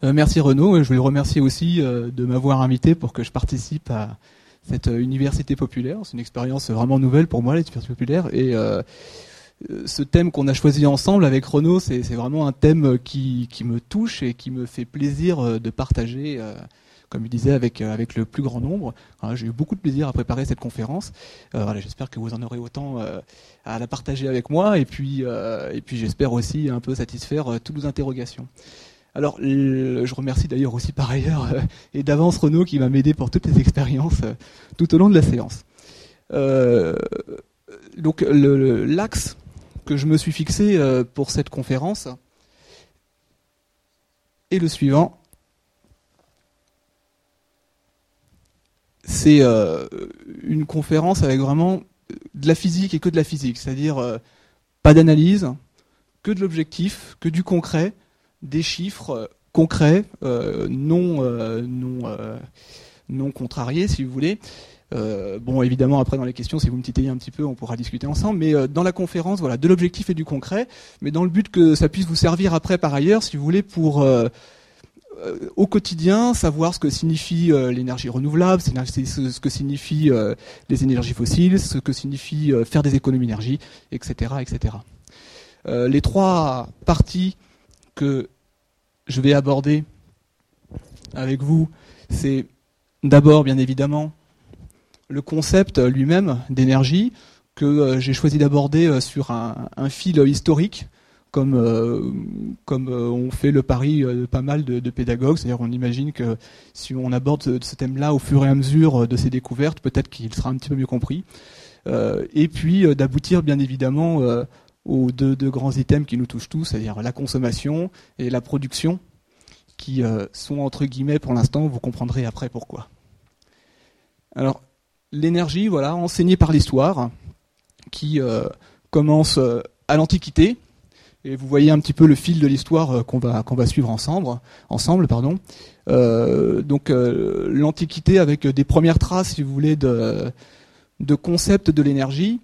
Merci Renaud, je voulais remercier aussi de m'avoir invité pour que je participe à cette université populaire. C'est une expérience vraiment nouvelle pour moi, l'université populaire, et ce thème qu'on a choisi ensemble avec Renaud, c'est vraiment un thème qui me touche et qui me fait plaisir de partager, comme il disait, avec le plus grand nombre. Alors, j'ai eu beaucoup de plaisir à préparer cette conférence. Voilà, j'espère que vous en aurez autant à la partager avec moi, et puis j'espère aussi un peu satisfaire toutes vos interrogations. Alors, je remercie d'ailleurs aussi par ailleurs et d'avance Renaud qui va m'aider pour toutes les expériences tout au long de la séance. Donc, l'axe que je me suis fixé pour cette conférence est le suivant. C'est une conférence avec vraiment de la physique et que de la physique, c'est-à-dire pas d'analyse, que de l'objectif, que du concret, des chiffres concrets, non contrariés, si vous voulez. Bon, évidemment, après dans les questions, si vous me titillez un petit peu, on pourra discuter ensemble. Mais dans la conférence, voilà, de l'objectif et du concret, mais dans le but que ça puisse vous servir après, par ailleurs, si vous voulez, pour au quotidien savoir ce que signifie l'énergie renouvelable, ce que signifie les énergies fossiles, ce que signifie faire des économies d'énergie, etc., etc. Les trois parties que je vais aborder avec vous, c'est d'abord, bien évidemment, le concept lui-même d'énergie que j'ai choisi d'aborder sur un fil historique, comme on fait le pari de pas mal de pédagogues. C'est-à-dire on imagine que si on aborde ce thème-là au fur et à mesure de ses découvertes, peut-être qu'il sera un petit peu mieux compris. Et puis d'aboutir bien évidemment aux deux grands items qui nous touchent tous, c'est-à-dire la consommation et la production, qui sont entre guillemets pour l'instant, vous comprendrez après pourquoi. Alors, l'énergie, voilà, enseignée par l'histoire, qui commence à l'Antiquité, et vous voyez un petit peu le fil de l'histoire qu'on va suivre ensemble. Donc l'Antiquité avec des premières traces, si vous voulez, de concepts de l'énergie,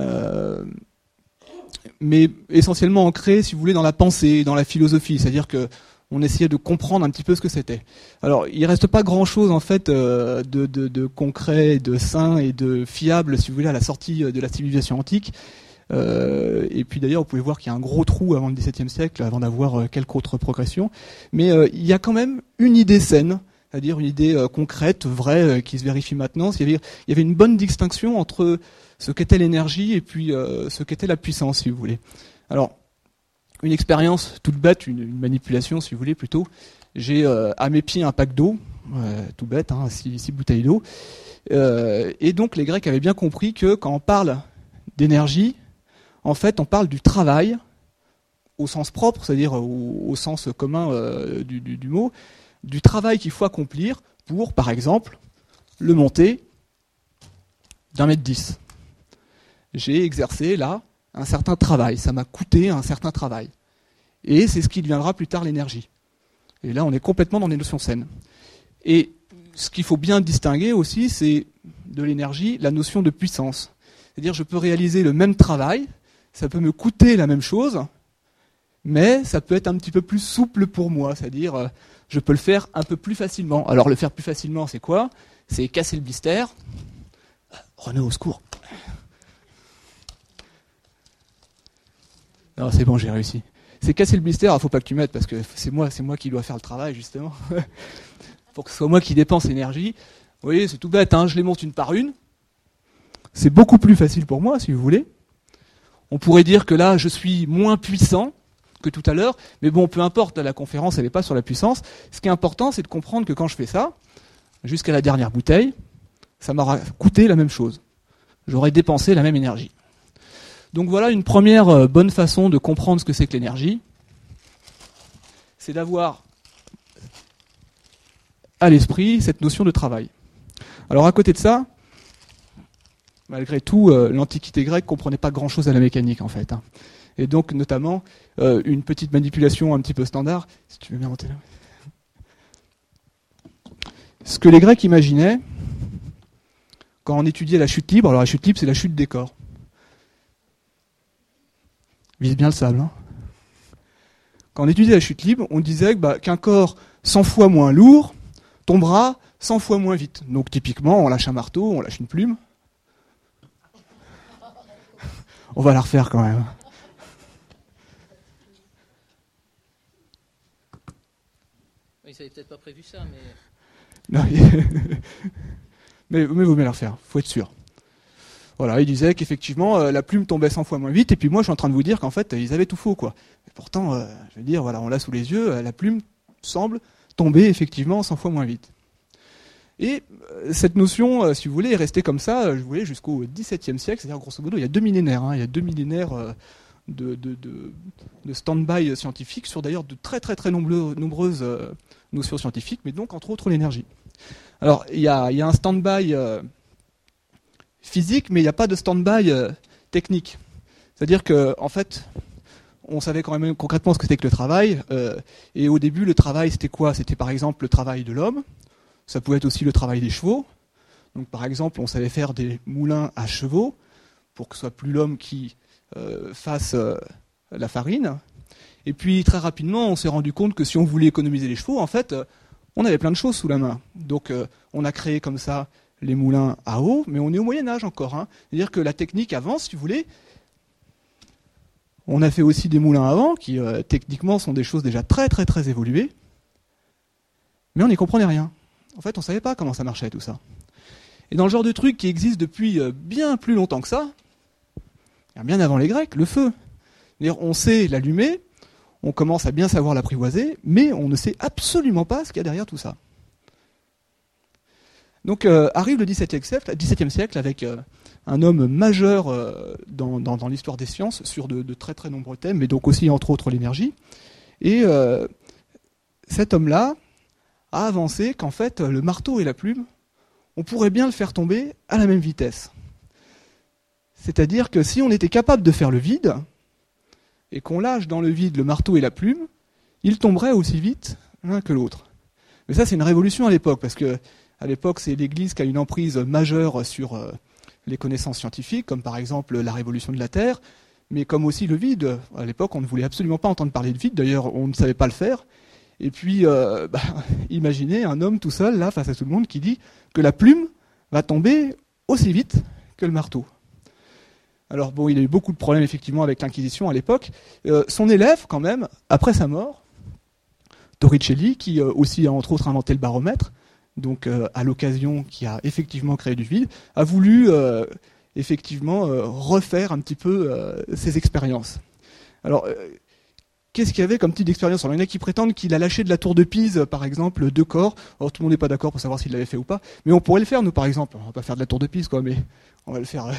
mais essentiellement ancrés, si vous voulez, dans la pensée, dans la philosophie, c'est-à-dire que on essayait de comprendre un petit peu ce que c'était. Alors, il reste pas grand-chose en fait de concret, de sain et de fiable, si vous voulez, à la sortie de la civilisation antique. Et puis d'ailleurs, vous pouvez voir qu'il y a un gros trou avant le XVIIe siècle, avant d'avoir quelque autre progression. Mais il y a quand même une idée saine, c'est-à-dire une idée concrète, vraie, qui se vérifie maintenant. Il y avait une bonne distinction entre ce qu'était l'énergie et puis ce qu'était la puissance, si vous voulez. Alors, une expérience toute bête, une manipulation, si vous voulez, plutôt. J'ai à mes pieds un pack d'eau, tout bête, 6 bouteilles d'eau. Et donc, les Grecs avaient bien compris que quand on parle d'énergie, en fait, on parle du travail au sens propre, c'est-à-dire au sens commun du mot, du travail qu'il faut accomplir pour, par exemple, le monter d'1,10 m. J'ai exercé là un certain travail, ça m'a coûté un certain travail. Et c'est ce qui deviendra plus tard l'énergie. Et là, on est complètement dans des notions saines. Et ce qu'il faut bien distinguer aussi, c'est de l'énergie la notion de puissance. C'est-à-dire, je peux réaliser le même travail, ça peut me coûter la même chose, mais ça peut être un petit peu plus souple pour moi. C'est-à-dire, je peux le faire un peu plus facilement. Alors, le faire plus facilement, c'est quoi ? C'est casser le blister. Renaud, au secours. Non, c'est bon, j'ai réussi. C'est casser le blister, il faut pas que tu m'aides parce que c'est moi qui dois faire le travail, justement. Pour que ce soit moi qui dépense l'énergie. Vous voyez, c'est tout bête, je les monte une par une. C'est beaucoup plus facile pour moi, si vous voulez. On pourrait dire que là, je suis moins puissant que tout à l'heure, mais bon, peu importe, la conférence, elle n'est pas sur la puissance. Ce qui est important, c'est de comprendre que quand je fais ça, jusqu'à la dernière bouteille, ça m'aura coûté la même chose. J'aurais dépensé la même énergie. Donc voilà une première bonne façon de comprendre ce que c'est que l'énergie. C'est d'avoir à l'esprit cette notion de travail. Alors à côté de ça, malgré tout, l'Antiquité grecque ne comprenait pas grand-chose à la mécanique en fait. Et donc notamment une petite manipulation un petit peu standard, si tu veux bien monter là. Ce que les Grecs imaginaient quand on étudiait la chute libre, alors la chute libre c'est la chute des corps. Vise bien le sable. Quand on étudiait la chute libre, on disait qu'un corps 100 fois moins lourd tombera 100 fois moins vite. Donc typiquement, on lâche un marteau, on lâche une plume. On va la refaire quand même. Ils n'avaient peut-être pas prévu ça, mais... Non, mais vous mieux la refaire, faut être sûr. Voilà, il disait qu'effectivement, la plume tombait 100 fois moins vite, et puis moi, je suis en train de vous dire qu'en fait, ils avaient tout faux, quoi. Et pourtant, je veux dire, voilà, on l'a sous les yeux, la plume semble tomber effectivement 100 fois moins vite. Et cette notion, si vous voulez, est restée comme ça, je voulais, jusqu'au XVIIe siècle, c'est-à-dire grosso modo, il y a 2 millénaires. Il y a 2 millénaires de stand-by scientifique sur d'ailleurs de très très très nombreuses notions scientifiques, mais donc entre autres l'énergie. Alors, il y a un stand-by physique, mais il n'y a pas de stand-by technique. C'est-à-dire que, en fait, on savait quand même concrètement ce que c'était que le travail, et au début, le travail, c'était quoi? C'était par exemple le travail de l'homme. Ça pouvait être aussi le travail des chevaux. Donc, par exemple, on savait faire des moulins à chevaux pour que ce soit plus l'homme qui fasse la farine. Et puis, très rapidement, on s'est rendu compte que si on voulait économiser les chevaux, en fait, on avait plein de choses sous la main. Donc, on a créé comme ça les moulins à eau, mais on est au Moyen-Âge encore. C'est-à-dire que la technique avance, si vous voulez. On a fait aussi des moulins à vent, qui techniquement sont des choses déjà très très très évoluées. Mais on n'y comprenait rien. En fait, on ne savait pas comment ça marchait tout ça. Et dans le genre de truc qui existe depuis bien plus longtemps que ça, bien avant les Grecs, le feu. C'est-à-dire, on sait l'allumer, on commence à bien savoir l'apprivoiser, mais on ne sait absolument pas ce qu'il y a derrière tout ça. Donc arrive le XVIIe siècle avec un homme majeur dans l'histoire des sciences sur de très très nombreux thèmes, mais donc aussi entre autres l'énergie. Et cet homme-là a avancé qu'en fait le marteau et la plume, on pourrait bien le faire tomber à la même vitesse. C'est-à-dire que si on était capable de faire le vide, et qu'on lâche dans le vide le marteau et la plume, ils tomberaient aussi vite l'un que l'autre. Mais ça, c'est une révolution à l'époque, parce que à l'époque, c'est l'Église qui a une emprise majeure sur les connaissances scientifiques, comme par exemple la révolution de la Terre, mais comme aussi le vide. À l'époque, on ne voulait absolument pas entendre parler de vide, d'ailleurs, on ne savait pas le faire. Et puis, imaginez un homme tout seul, là, face à tout le monde, qui dit que la plume va tomber aussi vite que le marteau. Alors bon, il a eu beaucoup de problèmes effectivement avec l'Inquisition à l'époque. Son élève, quand même, après sa mort, Torricelli, qui aussi a entre autres inventé le baromètre, donc à l'occasion qui a effectivement créé du vide, a voulu effectivement refaire un petit peu ses expériences. Alors, qu'est-ce qu'il y avait comme type d'expérience? Alors, il y en a qui prétendent qu'il a lâché de la tour de Pise, par exemple, 2 corps. Alors, tout le monde n'est pas d'accord pour savoir s'il l'avait fait ou pas. Mais on pourrait le faire, nous, par exemple. On va pas faire de la tour de Pise, quoi, mais on va le faire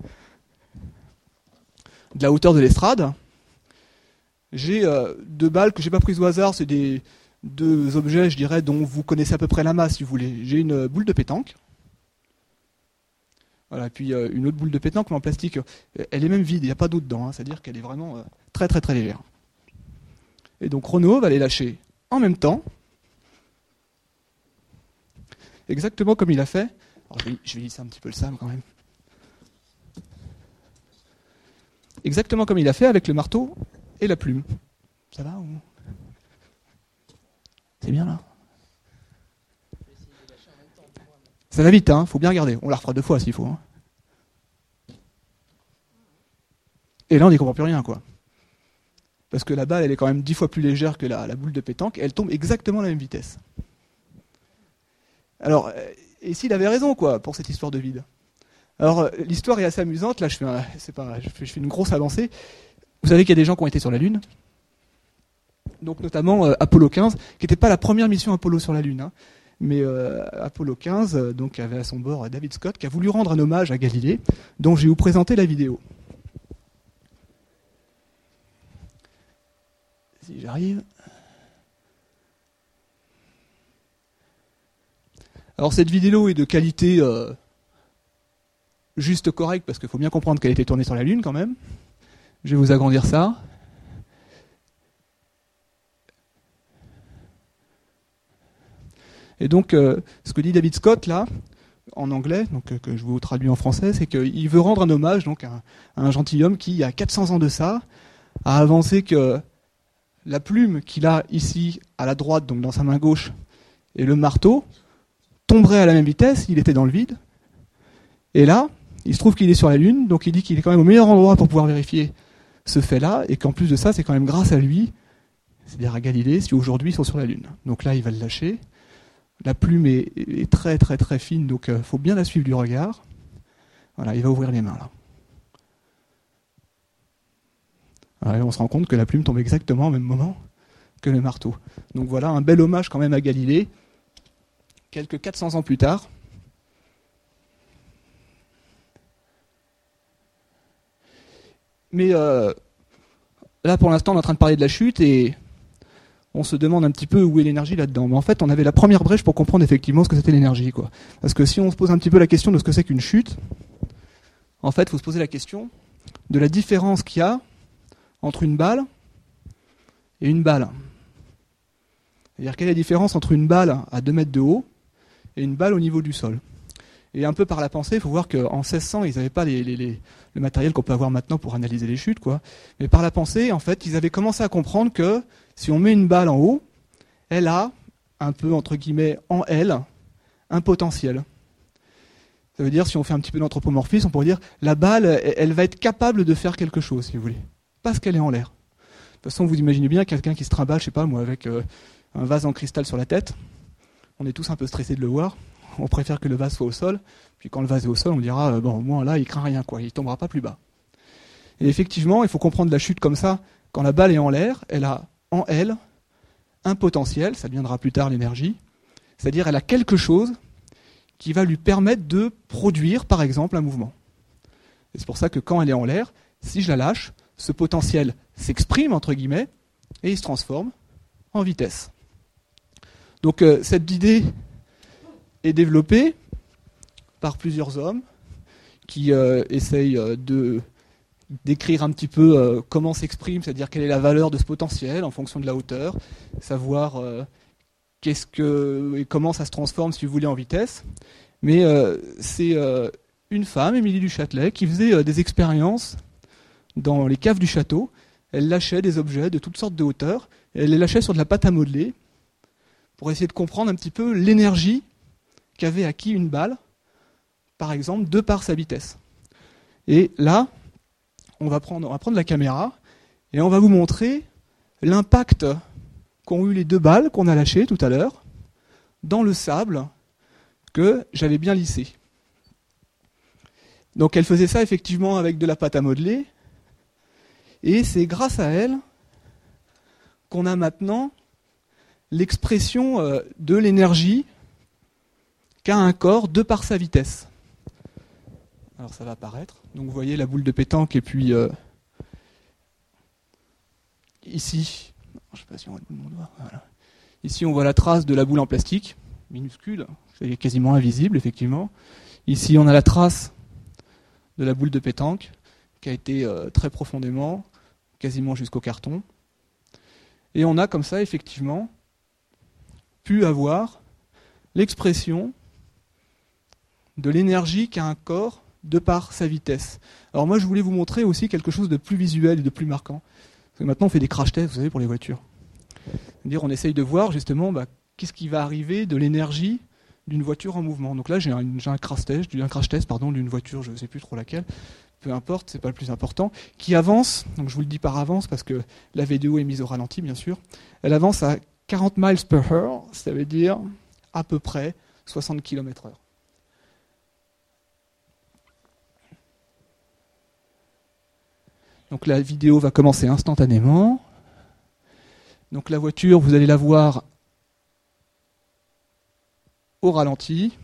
de la hauteur de l'estrade. J'ai 2 balles que j'ai pas prises au hasard. C'est des 2 objets, je dirais, dont vous connaissez à peu près la masse, si vous voulez. J'ai une boule de pétanque. Voilà, puis une autre boule de pétanque, mais en plastique. Elle est même vide, il n'y a pas d'eau dedans. C'est-à-dire qu'elle est vraiment très très très légère. Et donc Renaud va les lâcher en même temps, exactement comme il a fait. Alors, je vais lisser un petit peu le Sam quand même. Exactement comme il a fait avec le marteau et la plume. Ça va ou... C'est bien là? Ça va vite, faut bien regarder. On la refera 2 fois s'il faut. Et là, on n'y comprend plus rien, quoi. Parce que la balle, elle est quand même 10 fois plus légère que la boule de pétanque, et elle tombe exactement à la même vitesse. Alors, et s'il avait raison, quoi, pour cette histoire de vide? Alors, l'histoire est assez amusante. Là, je fais une grosse avancée. Vous savez qu'il y a des gens qui ont été sur la Lune. Donc, notamment Apollo 15, qui n'était pas la première mission Apollo sur la Lune. Mais Apollo 15, donc, avait à son bord David Scott, qui a voulu rendre un hommage à Galilée, dont je vais vous présenter la vidéo. Si j'arrive. Alors, cette vidéo est de qualité... juste correct, parce qu'il faut bien comprendre qu'elle a été tournée sur la Lune quand même. Je vais vous agrandir ça. Et donc, ce que dit David Scott là, en anglais, donc que je vous traduis en français, c'est qu'il veut rendre un hommage donc à un gentilhomme qui, il y a 400 ans de ça, a avancé que la plume qu'il a ici à la droite, donc dans sa main gauche, et le marteau, tomberaient à la même vitesse, il était dans le vide. Et là, il se trouve qu'il est sur la Lune, donc il dit qu'il est quand même au meilleur endroit pour pouvoir vérifier ce fait-là, et qu'en plus de ça, c'est quand même grâce à lui, c'est-à-dire à Galilée, si aujourd'hui ils sont sur la Lune. Donc là, il va le lâcher. La plume est très très très fine, donc il faut bien la suivre du regard. Voilà, il va ouvrir les mains là. Voilà, et on se rend compte que la plume tombe exactement au même moment que le marteau. Donc voilà, un bel hommage quand même à Galilée, quelques 400 ans plus tard. Mais là, pour l'instant, on est en train de parler de la chute et on se demande un petit peu où est l'énergie là-dedans. Mais en fait, on avait la première brèche pour comprendre effectivement ce que c'était l'énergie, quoi. Parce que si on se pose un petit peu la question de ce que c'est qu'une chute, en fait, il faut se poser la question de la différence qu'il y a entre une balle et une balle. C'est-à-dire quelle est la différence entre une balle à 2 mètres de haut et une balle au niveau du sol. Et un peu par la pensée, il faut voir qu'en 1600, ils n'avaient pas le matériel qu'on peut avoir maintenant pour analyser les chutes, quoi. Mais par la pensée, en fait, ils avaient commencé à comprendre que si on met une balle en haut, elle a un peu, entre guillemets, en elle, un potentiel. Ça veut dire, si on fait un petit peu d'anthropomorphisme, on pourrait dire, la balle, elle va être capable de faire quelque chose, si vous voulez. Parce qu'elle est en l'air. De toute façon, vous imaginez bien quelqu'un qui se trimballe, je sais pas moi, avec un vase en cristal sur la tête. On est tous un peu stressés de le voir. On préfère que le vase soit au sol. Puis quand le vase est au sol, on dira, bon, au moins là, il craint rien, quoi. Il tombera pas plus bas. Et effectivement, il faut comprendre la chute comme ça. Quand la balle est en l'air, elle a en elle un potentiel, ça deviendra plus tard l'énergie. C'est-à-dire, elle a quelque chose qui va lui permettre de produire, par exemple, un mouvement. Et c'est pour ça que quand elle est en l'air, si je la lâche, ce potentiel s'exprime, entre guillemets, et il se transforme en vitesse. Donc cette idée est développée par plusieurs hommes qui essayent d'écrire un petit peu comment s'exprime, c'est-à-dire quelle est la valeur de ce potentiel en fonction de la hauteur, savoir comment ça se transforme, si vous voulez, en vitesse. Mais c'est une femme, Émilie du Châtelet, qui faisait des expériences dans les caves du château. Elle lâchait des objets de toutes sortes de hauteurs, et elle les lâchait sur de la pâte à modeler pour essayer de comprendre un petit peu l'énergie qu'avait acquis une balle, par exemple, de par sa vitesse. Et là, on va prendre la caméra et on va vous montrer l'impact qu'ont eu les 2 balles qu'on a lâchées tout à l'heure dans le sable que j'avais bien lissé. Donc elle faisait ça effectivement avec de la pâte à modeler, et c'est grâce à elle qu'on a maintenant l'expression de l'énergie qu'a un corps de par sa vitesse. Alors ça va apparaître. Donc vous voyez la boule de pétanque et puis ici, je sais pas si on voit mon doigt, voilà. Ici on voit la trace de la boule en plastique, minuscule, c'est quasiment invisible effectivement. Ici on a la trace de la boule de pétanque qui a été très profondément, quasiment jusqu'au carton. Et on a comme ça effectivement pu avoir l'expression de l'énergie qu'a un corps de par sa vitesse. Alors moi je voulais vous montrer aussi quelque chose de plus visuel et de plus marquant. Parce que maintenant on fait des crash tests, vous savez, pour les voitures. C'est-à-dire on essaye de voir justement qu'est-ce qui va arriver de l'énergie d'une voiture en mouvement. Donc là j'ai un crash test d'une voiture, je ne sais plus trop laquelle, peu importe, c'est pas le plus important, qui avance, donc je vous le dis par avance parce que la vidéo est mise au ralenti bien sûr, elle avance à 40 miles per hour, ça veut dire à peu près 60 km/h. Donc la vidéo va commencer instantanément. Donc la voiture, vous allez la voir au ralenti.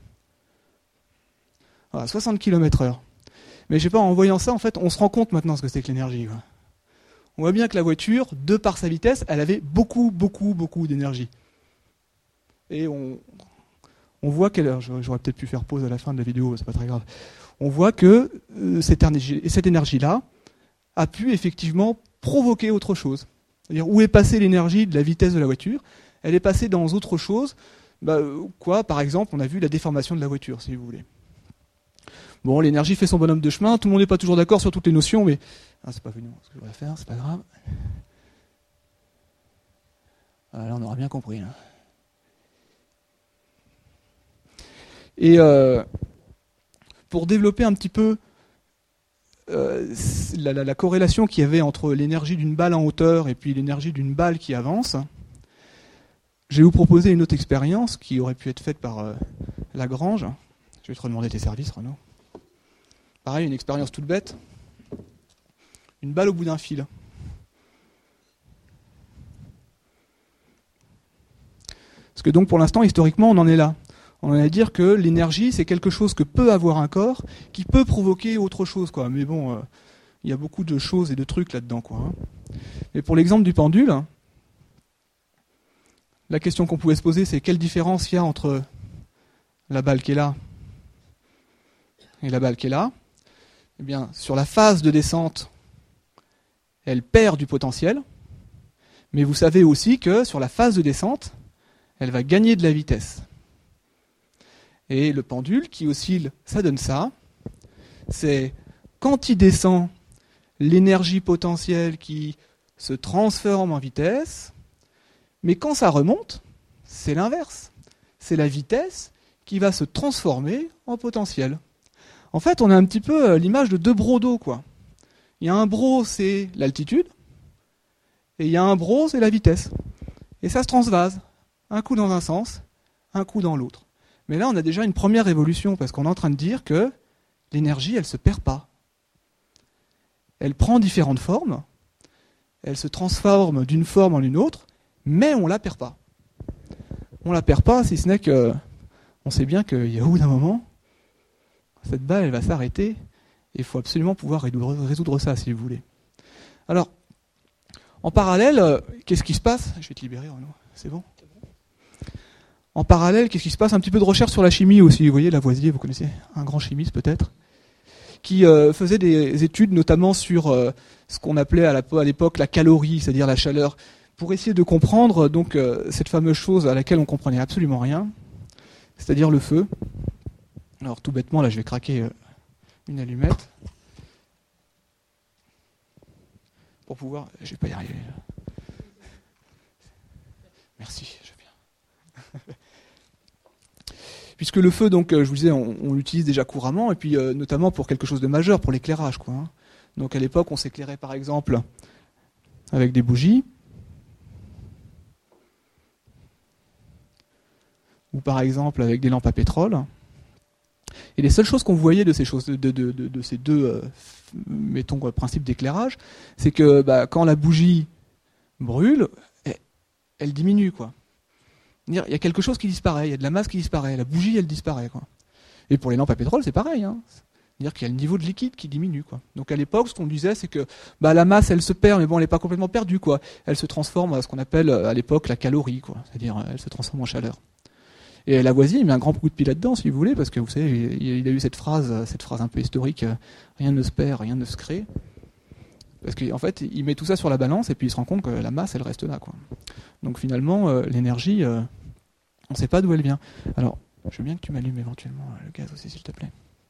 Voilà, 60 km/h. Mais je sais pas, en voyant ça, en fait, on se rend compte maintenant ce que c'est que l'énergie, quoi. On voit bien que la voiture, de par sa vitesse, elle avait beaucoup d'énergie. Et on voit qu'elle... J'aurais peut-être pu faire pause à la fin de la vidéo, c'est pas très grave. On voit que cette énergie-là a pu effectivement provoquer autre chose. C'est-à-dire, où est passée l'énergie de la vitesse de la voiture? Elle est passée dans autre chose. Par exemple, on a vu la déformation de la voiture, si vous voulez. Bon, l'énergie fait son bonhomme de chemin, tout le monde n'est pas toujours d'accord sur toutes les notions, mais... c'est pas venu ce que je voulais faire, c'est pas grave. Là, on aura bien compris. Là. Et pour développer un petit peu la corrélation qu'il y avait entre l'énergie d'une balle en hauteur et puis l'énergie d'une balle qui avance, je vais vous proposer une autre expérience qui aurait pu être faite par Lagrange. Je vais te redemander tes services, Renaud. Pareil, une expérience toute bête. Une balle au bout d'un fil. Parce que donc pour l'instant, historiquement, on en est là. On en est à dire que l'énergie, c'est quelque chose que peut avoir un corps, qui peut provoquer autre chose, quoi. Mais bon, il y a beaucoup de choses et de trucs là-dedans, quoi. Hein. Et pour l'exemple du pendule, la question qu'on pouvait se poser, c'est quelle différence il y a entre la balle qui est là et la balle qui est là. Eh bien, sur la phase de descente, elle perd du potentiel, mais vous savez aussi que sur la phase de descente, elle va gagner de la vitesse. Et le pendule qui oscille, ça donne ça. C'est quand il descend, l'énergie potentielle qui se transforme en vitesse, mais quand ça remonte, c'est l'inverse. C'est la vitesse qui va se transformer en potentiel. En fait, on a un petit peu l'image de deux brocs d'eau, quoi. Il y a un broc, c'est l'altitude, et il y a un broc, c'est la vitesse. Et ça se transvase. Un coup dans un sens, un coup dans l'autre. Mais là, on a déjà une première évolution, parce qu'on est en train de dire que l'énergie, elle ne se perd pas. Elle prend différentes formes, elle se transforme d'une forme en une autre, mais on ne la perd pas. On ne la perd pas, si ce n'est que on sait bien qu'il y a au bout d'un moment, cette balle, elle va s'arrêter, et il faut absolument pouvoir résoudre ça, si vous voulez. Alors, en parallèle, qu'est-ce qui se passe ? Je vais te libérer, Renaud, c'est bon ? En parallèle, qu'est-ce qui se passe ? Un petit peu de recherche sur la chimie aussi. Vous voyez, Lavoisier, vous connaissez, un grand chimiste peut-être, qui faisait des études notamment sur ce qu'on appelait à l'époque la calorie, c'est-à-dire la chaleur, pour essayer de comprendre donc cette fameuse chose à laquelle on comprenait absolument rien, c'est-à-dire le feu. Alors tout bêtement, là je vais craquer une allumette pour pouvoir... Je vais pas y arriver. Merci, je viens. Puisque le feu, donc, je vous disais, on l'utilise déjà couramment, et puis notamment pour quelque chose de majeur, pour l'éclairage, quoi. Hein. Donc à l'époque, on s'éclairait par exemple avec des bougies, ou par exemple avec des lampes à pétrole. Et les seules choses qu'on voyait de ces choses, de ces deux, mettons, principes d'éclairage, c'est que quand la bougie brûle, elle diminue, quoi. Il y a quelque chose qui disparaît, il y a de la masse qui disparaît, la bougie elle disparaît, quoi. Et pour les lampes à pétrole c'est pareil, hein. C'est-à-dire qu'il y a le niveau de liquide qui diminue, quoi. Donc à l'époque ce qu'on disait c'est que la masse elle se perd, mais bon elle n'est pas complètement perdue, quoi. Elle se transforme à ce qu'on appelle à l'époque la calorie, quoi. C'est-à-dire elle se transforme en chaleur. Et Lavoisier il met un grand coup de pied là-dedans si vous voulez, parce que vous savez il a eu cette phrase un peu historique, rien ne se perd, rien ne se crée. Parce qu'en fait, il met tout ça sur la balance et puis il se rend compte que la masse, elle reste là, quoi. Donc finalement, l'énergie, on ne sait pas d'où elle vient. Alors, je veux bien que tu m'allumes éventuellement le gaz aussi, s'il te plaît.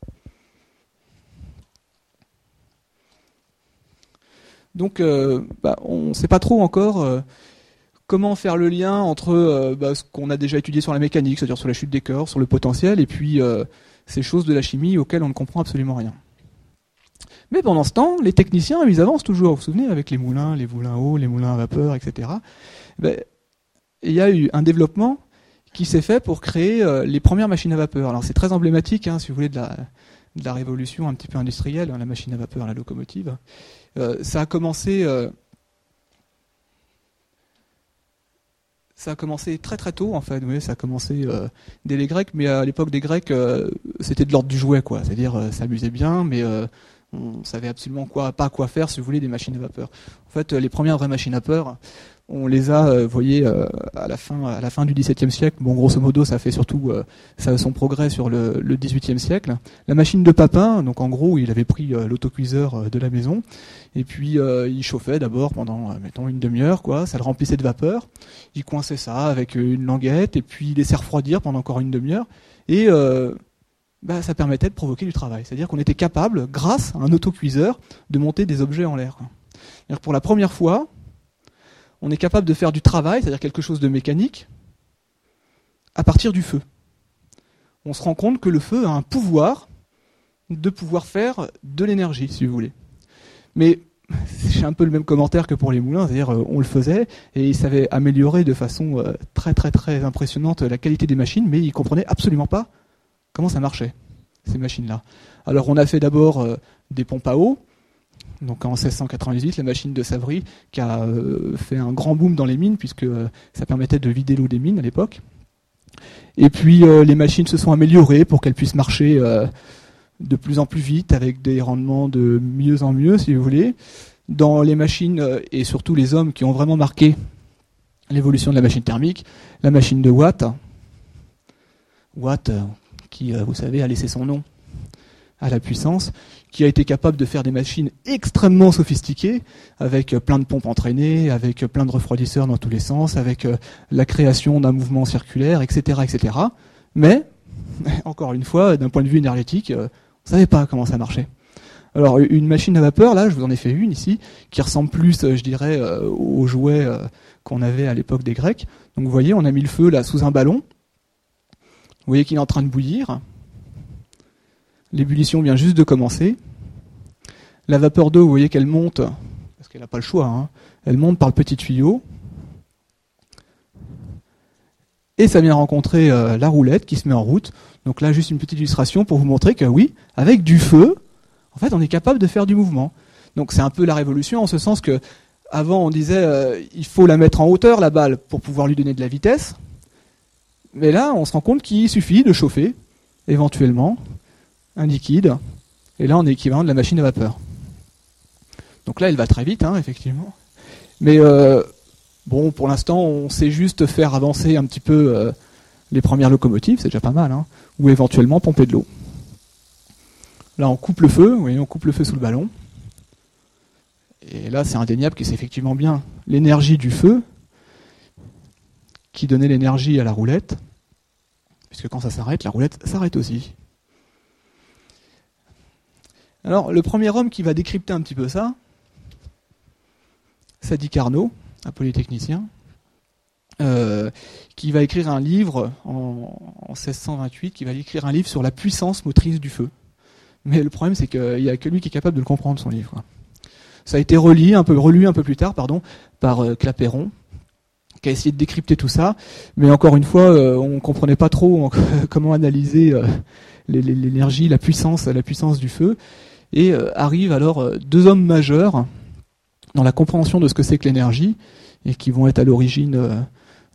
Donc, on ne sait pas trop encore comment faire le lien entre ce qu'on a déjà étudié sur la mécanique, c'est-à-dire sur la chute des corps, sur le potentiel, et puis ces choses de la chimie auxquelles on ne comprend absolument rien. Mais pendant ce temps, les techniciens, ils avancent toujours. Vous vous souvenez, avec les moulins à eau, les moulins à vapeur, etc. Il y a eu un développement qui s'est fait pour créer les premières machines à vapeur. Alors c'est très emblématique, hein, si vous voulez, de la révolution un petit peu industrielle, hein, la machine à vapeur, la locomotive. Ça a commencé très très tôt, en fait. Vous voyez, ça a commencé dès les Grecs, mais à l'époque des Grecs, c'était de l'ordre du jouet, quoi. C'est-à-dire, ça amusait bien, mais on savait absolument pas quoi faire, si vous voulez, des machines à vapeur. En fait, les premières vraies machines à vapeur, on les a, voyez, à la fin du XVIIe siècle. Bon, grosso modo, ça fait surtout son progrès sur le XVIIIe siècle. La machine de Papin, donc en gros, il avait pris l'autocuiseur de la maison, et puis il chauffait d'abord pendant, mettons, une demi-heure, quoi. Ça le remplissait de vapeur. Il coinçait ça avec une languette, et puis il laissait refroidir pendant encore une demi-heure, et ça permettait de provoquer du travail. C'est-à-dire qu'on était capable, grâce à un autocuiseur, de monter des objets en l'air. C'est-à-dire que pour la première fois, on est capable de faire du travail, c'est-à-dire quelque chose de mécanique, à partir du feu. On se rend compte que le feu a un pouvoir de pouvoir faire de l'énergie, si vous voulez. Mais c'est un peu le même commentaire que pour les moulins, c'est-à-dire on le faisait et ils savaient améliorer de façon très très très impressionnante la qualité des machines, mais ils comprenaient absolument pas comment ça marchait, ces machines-là. Alors on a fait d'abord des pompes à eau, donc en 1698, la machine de Savary qui a fait un grand boom dans les mines puisque ça permettait de vider l'eau des mines à l'époque. Et puis les machines se sont améliorées pour qu'elles puissent marcher de plus en plus vite, avec des rendements de mieux en mieux, si vous voulez. Dans les machines, et surtout les hommes qui ont vraiment marqué l'évolution de la machine thermique, la machine de Watt, qui, vous savez, a laissé son nom à la puissance, qui a été capable de faire des machines extrêmement sophistiquées, avec plein de pompes entraînées, avec plein de refroidisseurs dans tous les sens, avec la création d'un mouvement circulaire, etc., etc. Mais, encore une fois, d'un point de vue énergétique, on ne savait pas comment ça marchait. Alors, une machine à vapeur, là, je vous en ai fait une ici, qui ressemble plus, je dirais, aux jouets qu'on avait à l'époque des Grecs. Donc, vous voyez, on a mis le feu là sous un ballon. Vous voyez qu'il est en train de bouillir. L'ébullition vient juste de commencer. La vapeur d'eau, vous voyez qu'elle monte, parce qu'elle n'a pas le choix, hein, elle monte par le petit tuyau. Et ça vient rencontrer la roulette qui se met en route. Donc là, juste une petite illustration pour vous montrer que oui, avec du feu, en fait, on est capable de faire du mouvement. Donc c'est un peu la révolution en ce sens que avant on disait il faut la mettre en hauteur la balle pour pouvoir lui donner de la vitesse. Mais là, on se rend compte qu'il suffit de chauffer éventuellement un liquide. Et là, on est équivalent de la machine à vapeur. Donc là, elle va très vite, hein, effectivement. Mais bon, pour l'instant, on sait juste faire avancer un petit peu les premières locomotives, c'est déjà pas mal, hein, ou éventuellement pomper de l'eau. Là, on coupe le feu, vous voyez, on coupe le feu sous le ballon. Et là, c'est indéniable que c'est effectivement bien l'énergie du feu qui donnait l'énergie à la roulette, puisque quand ça s'arrête, la roulette s'arrête aussi. Alors, le premier homme qui va décrypter un petit peu ça, c'est Sadi Carnot, un polytechnicien, qui va écrire un livre en 1628, qui va écrire un livre sur la puissance motrice du feu. Mais le problème, c'est qu'il n'y a que lui qui est capable de le comprendre, son livre. Ça a été relu un peu plus tard, par Clapeyron, qui a essayé de décrypter tout ça. Mais encore une fois, on ne comprenait pas trop comment analyser l'énergie, la puissance du feu. Et arrivent alors deux hommes majeurs dans la compréhension de ce que c'est que l'énergie, et qui vont être à l'origine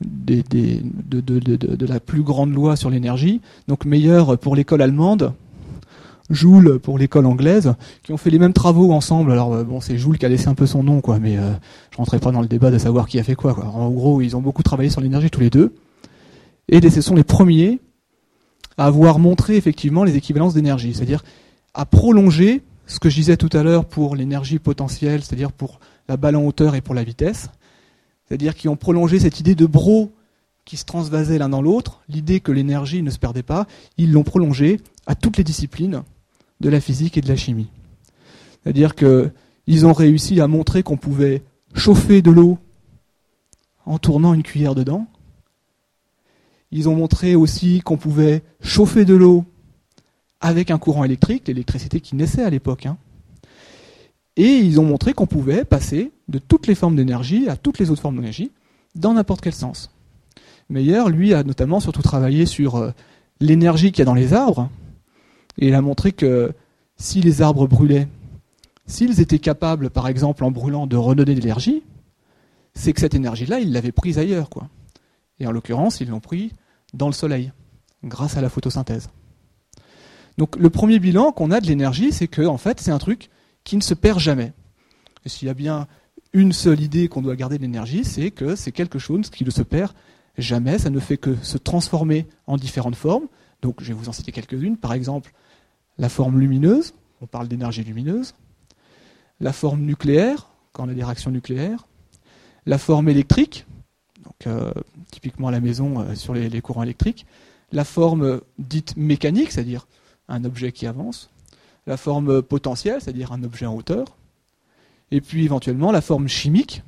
de la plus grande loi sur l'énergie. Donc Meyer pour l'école allemande, Joule pour l'école anglaise, qui ont fait les mêmes travaux ensemble. Alors bon, c'est Joule qui a laissé un peu son nom, quoi, mais je rentrerai pas dans le débat de savoir qui a fait quoi. En gros, ils ont beaucoup travaillé sur l'énergie tous les deux, et ce sont les premiers à avoir montré effectivement les équivalences d'énergie, c'est-à-dire à prolonger ce que je disais tout à l'heure pour l'énergie potentielle, c'est-à-dire pour la balle en hauteur et pour la vitesse, c'est-à-dire qu'ils ont prolongé cette idée de Braun qui se transvasait l'un dans l'autre, l'idée que l'énergie ne se perdait pas, ils l'ont prolongée à toutes les disciplines de la physique et de la chimie. C'est-à-dire qu'ils ont réussi à montrer qu'on pouvait chauffer de l'eau en tournant une cuillère dedans. Ils ont montré aussi qu'on pouvait chauffer de l'eau avec un courant électrique, l'électricité qui naissait à l'époque. Et ils ont montré qu'on pouvait passer de toutes les formes d'énergie à toutes les autres formes d'énergie dans n'importe quel sens. Meyer, lui, a notamment surtout travaillé sur l'énergie qu'il y a dans les arbres, et il a montré que si les arbres brûlaient, s'ils étaient capables, par exemple, en brûlant, de redonner de l'énergie, c'est que cette énergie-là, ils l'avaient prise ailleurs, quoi. Et en l'occurrence, ils l'ont pris dans le soleil, grâce à la photosynthèse. Donc le premier bilan qu'on a de l'énergie, c'est que en fait, c'est un truc qui ne se perd jamais. Et s'il y a bien une seule idée qu'on doit garder de l'énergie, c'est que c'est quelque chose qui ne se perd jamais, ça ne fait que se transformer en différentes formes. Donc je vais vous en citer quelques-unes. Par exemple, la forme lumineuse, on parle d'énergie lumineuse. La forme nucléaire, quand on a des réactions nucléaires. La forme électrique, donc typiquement à la maison sur les courants électriques. La forme dite mécanique, c'est-à-dire un objet qui avance. La forme potentielle, c'est-à-dire un objet en hauteur. Et puis éventuellement la forme chimique,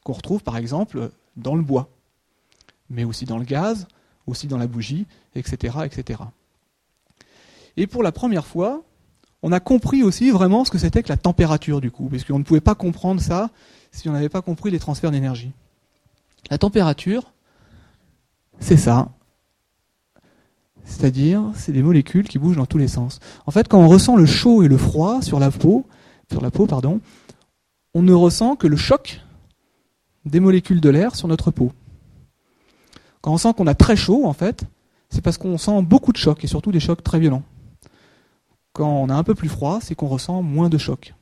qu'on retrouve par exemple dans le bois, mais aussi dans le gaz, aussi dans la bougie, etc., etc. Et pour la première fois, on a compris aussi vraiment ce que c'était que la température du coup, parce qu'on ne pouvait pas comprendre ça si on n'avait pas compris les transferts d'énergie. La température, c'est ça. C'est-à-dire, c'est des molécules qui bougent dans tous les sens. En fait, quand on ressent le chaud et le froid sur la peau, on ne ressent que le choc des molécules de l'air sur notre peau. Quand on sent qu'on a très chaud, en fait, c'est parce qu'on sent beaucoup de chocs, et surtout des chocs très violents. Quand on a un peu plus froid, c'est qu'on ressent moins de chocs.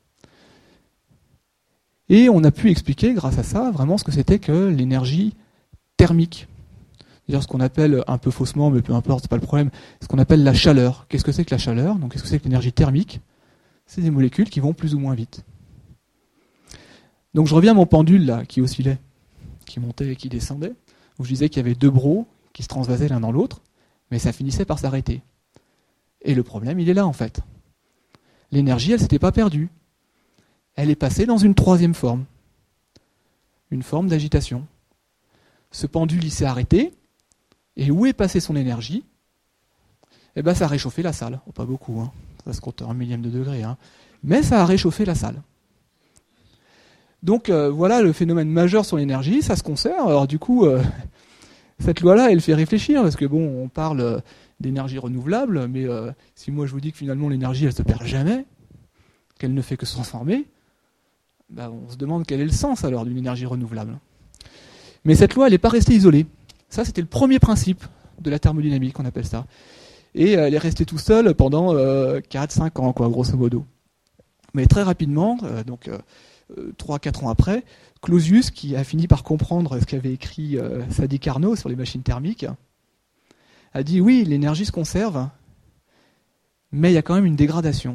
Et on a pu expliquer, grâce à ça, vraiment ce que c'était que l'énergie thermique. C'est-à-dire ce qu'on appelle, un peu faussement, mais peu importe, c'est pas le problème, ce qu'on appelle la chaleur. Qu'est-ce que c'est que la chaleur? Donc qu'est-ce que c'est que l'énergie thermique? C'est des molécules qui vont plus ou moins vite. Donc je reviens à mon pendule là, qui oscillait, qui montait et qui descendait, où je disais qu'il y avait deux bros qui se transvasaient l'un dans l'autre, mais ça finissait par s'arrêter. Et le problème, il est là en fait. L'énergie, elle s'était pas perdue. Elle est passée dans une troisième forme. Une forme d'agitation. Ce pendule, il s'est arrêté, et où est passée son énergie? Eh ben, ça a réchauffé la salle. Oh, pas beaucoup, hein. Ça se compte en millième de degré, hein. Mais ça a réchauffé la salle. Donc voilà le phénomène majeur sur l'énergie, ça se conserve. Alors du coup, cette loi-là, elle fait réfléchir, parce que bon, on parle d'énergie renouvelable, mais si moi je vous dis que finalement l'énergie, elle se perd jamais, qu'elle ne fait que se transformer, ben, on se demande quel est le sens alors d'une énergie renouvelable. Mais cette loi, elle n'est pas restée isolée. Ça, c'était le premier principe de la thermodynamique, on appelle ça. Et elle est restée tout seule pendant 4-5 ans, quoi, grosso modo. Mais très rapidement, 3-4 ans après, Clausius, qui a fini par comprendre ce qu'avait écrit Sadi Carnot sur les machines thermiques, a dit oui, l'énergie se conserve, mais il y a quand même une dégradation.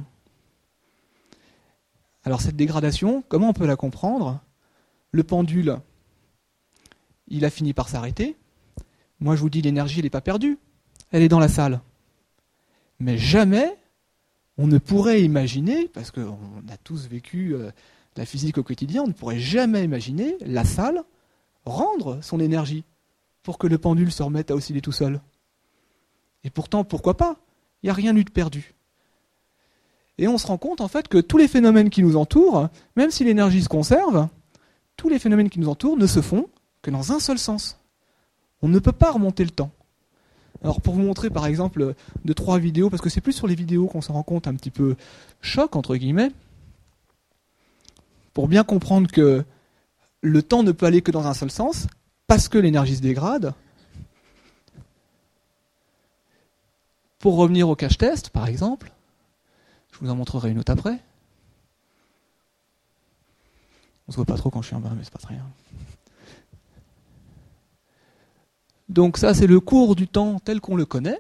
Alors cette dégradation, comment on peut la comprendre? Le pendule, il a fini par s'arrêter. Moi je vous dis, l'énergie, elle n'est pas perdue, elle est dans la salle. Mais jamais on ne pourrait imaginer, parce qu'on a tous vécu la physique au quotidien, on ne pourrait jamais imaginer la salle rendre son énergie pour que le pendule se remette à osciller tout seul. Et pourtant, pourquoi pas? Il n'y a rien eu de perdu. Et on se rend compte en fait que tous les phénomènes qui nous entourent, même si l'énergie se conserve, tous les phénomènes qui nous entourent ne se font que dans un seul sens. On ne peut pas remonter le temps. Alors pour vous montrer par exemple 2-3 vidéos, parce que c'est plus sur les vidéos qu'on se rend compte un petit peu choc entre guillemets, pour bien comprendre que le temps ne peut aller que dans un seul sens, parce que l'énergie se dégrade. Pour revenir au cache-test, par exemple, je vous en montrerai une autre après. On se voit pas trop quand je suis en bas, mais c'est pas très grave. Donc ça, c'est le cours du temps tel qu'on le connaît.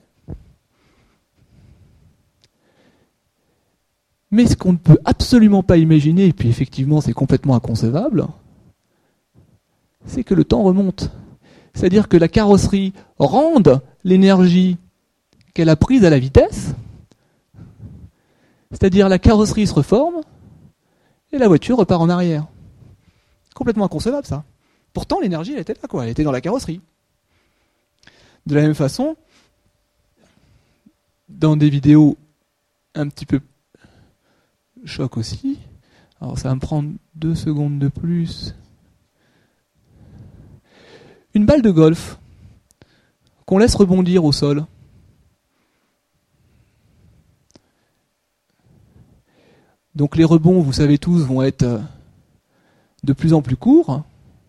Mais ce qu'on ne peut absolument pas imaginer, et puis effectivement c'est complètement inconcevable, c'est que le temps remonte. C'est-à-dire que la carrosserie rende l'énergie qu'elle a prise à la vitesse, c'est-à-dire la carrosserie se reforme, et la voiture repart en arrière. Complètement inconcevable ça. Pourtant l'énergie, elle était là, quoi. Elle était dans la carrosserie. De la même façon, dans des vidéos un petit peu choc aussi, alors ça va me prendre 2 secondes de plus. Une balle de golf qu'on laisse rebondir au sol. Donc les rebonds, vous savez tous, vont être de plus en plus courts.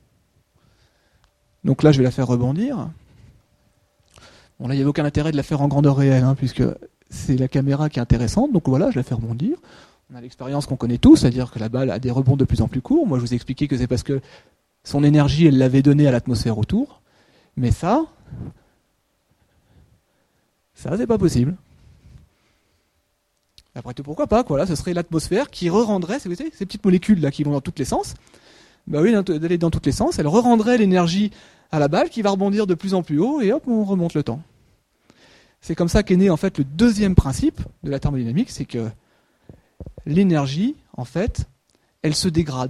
Donc là, je vais la faire rebondir. Bon, là, il n'y avait aucun intérêt de la faire en grandeur réelle, hein, puisque c'est la caméra qui est intéressante. Donc voilà, je la fais rebondir. On a l'expérience qu'on connaît tous, c'est-à-dire que la balle a des rebonds de plus en plus courts. Moi, je vous ai expliqué que c'est parce que son énergie, elle l'avait donnée à l'atmosphère autour. Mais ça, c'est pas possible. Après tout, pourquoi pas, quoi. Là, ce serait l'atmosphère qui re-rendrait, vous savez, ces petites molécules là qui vont dans tous les sens. Bah oui, d'aller dans tous les sens, elle re-rendrait l'énergie à la balle qui va rebondir de plus en plus haut et hop, on remonte le temps. C'est comme ça qu'est né en fait le deuxième principe de la thermodynamique, c'est que l'énergie, en fait, elle se dégrade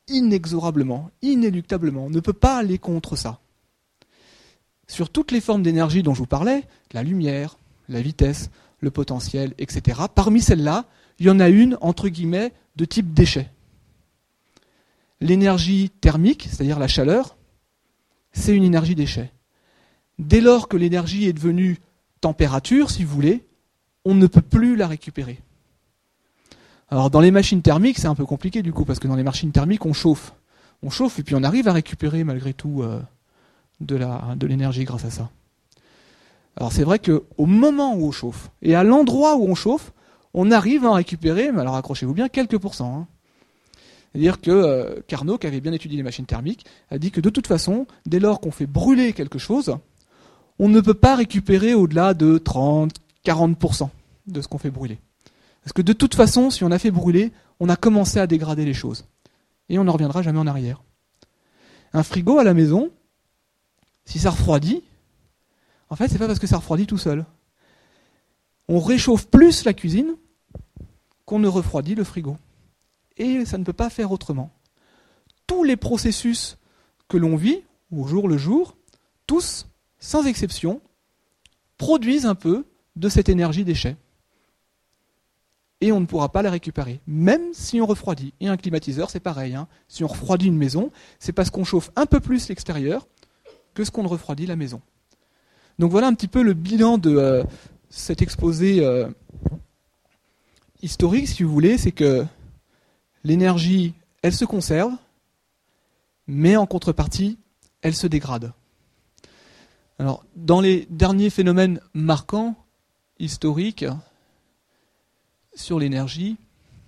inexorablement, inéluctablement. On ne peut pas aller contre ça. Sur toutes les formes d'énergie dont je vous parlais, la lumière, la vitesse, le potentiel, etc., parmi celles-là, il y en a une, entre guillemets, de type déchet. L'énergie thermique, c'est-à-dire la chaleur, c'est une énergie déchet. Dès lors que l'énergie est devenue température, si vous voulez, on ne peut plus la récupérer. Alors dans les machines thermiques, c'est un peu compliqué du coup, parce que dans les machines thermiques, on chauffe. On chauffe et puis on arrive à récupérer malgré tout de l'énergie grâce à ça. Alors c'est vrai qu'au moment où on chauffe, et à l'endroit où on chauffe, on arrive à en récupérer, mais alors accrochez-vous bien, quelques pourcents. Hein. C'est-à-dire que Carnot, qui avait bien étudié les machines thermiques, a dit que de toute façon, dès lors qu'on fait brûler quelque chose, on ne peut pas récupérer au-delà de 30-40% de ce qu'on fait brûler. Parce que de toute façon, si on a fait brûler, on a commencé à dégrader les choses. Et on ne reviendra jamais en arrière. Un frigo à la maison, si ça refroidit, en fait, c'est pas parce que ça refroidit tout seul. On réchauffe plus la cuisine qu'on ne refroidit le frigo. Et ça ne peut pas faire autrement. Tous les processus que l'on vit, au jour le jour, tous, sans exception, produisent un peu de cette énergie déchet. Et on ne pourra pas la récupérer, même si on refroidit. Et un climatiseur, c'est pareil. Hein. Si on refroidit une maison, c'est parce qu'on chauffe un peu plus l'extérieur que ce qu'on ne refroidit la maison. Donc voilà un petit peu le bilan de cet exposé historique, si vous voulez, c'est que l'énergie, elle se conserve, mais en contrepartie, elle se dégrade. Alors, dans les derniers phénomènes marquants, historiques, sur l'énergie,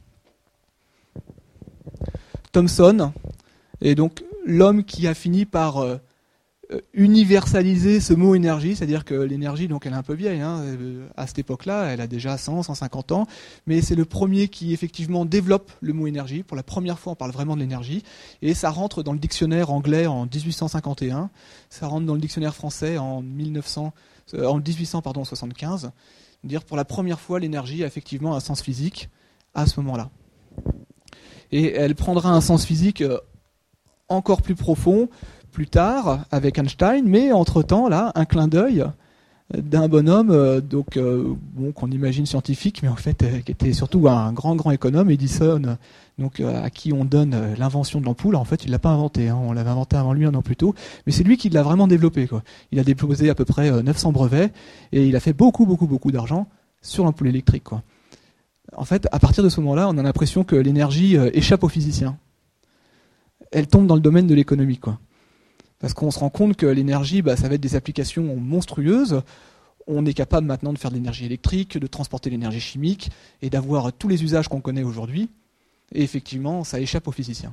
Thomson est donc l'homme qui a fini par universaliser ce mot énergie, c'est-à-dire que l'énergie, donc elle est un peu vieille, hein, à cette époque-là, elle a déjà 100, 150 ans, mais c'est le premier qui effectivement développe le mot énergie. Pour la première fois, on parle vraiment de l'énergie, et ça rentre dans le dictionnaire anglais en 1851, ça rentre dans le dictionnaire français en 1875. Dire pour la première fois, l'énergie a effectivement un sens physique à ce moment-là. Et elle prendra un sens physique encore plus profond plus tard avec Einstein, mais entre-temps, là, un clin d'œil d'un bonhomme qu'on imagine scientifique, mais en fait qui était surtout un grand économe, Edison, donc à qui on donne l'invention de l'ampoule. En fait, il l'a pas inventé, hein, on l'avait inventé avant lui un an plus tôt, mais c'est lui qui l'a vraiment développé, quoi. Il a déposé à peu près 900 brevets et il a fait beaucoup d'argent sur l'ampoule électrique, quoi. En fait, à partir de ce moment-là, on a l'impression que l'énergie échappe aux physiciens. Elle tombe dans le domaine de l'économie, quoi. Parce qu'on se rend compte que l'énergie, ça va être des applications monstrueuses. On est capable maintenant de faire de l'énergie électrique, de transporter l'énergie chimique et d'avoir tous les usages qu'on connaît aujourd'hui. Et effectivement, ça échappe aux physiciens.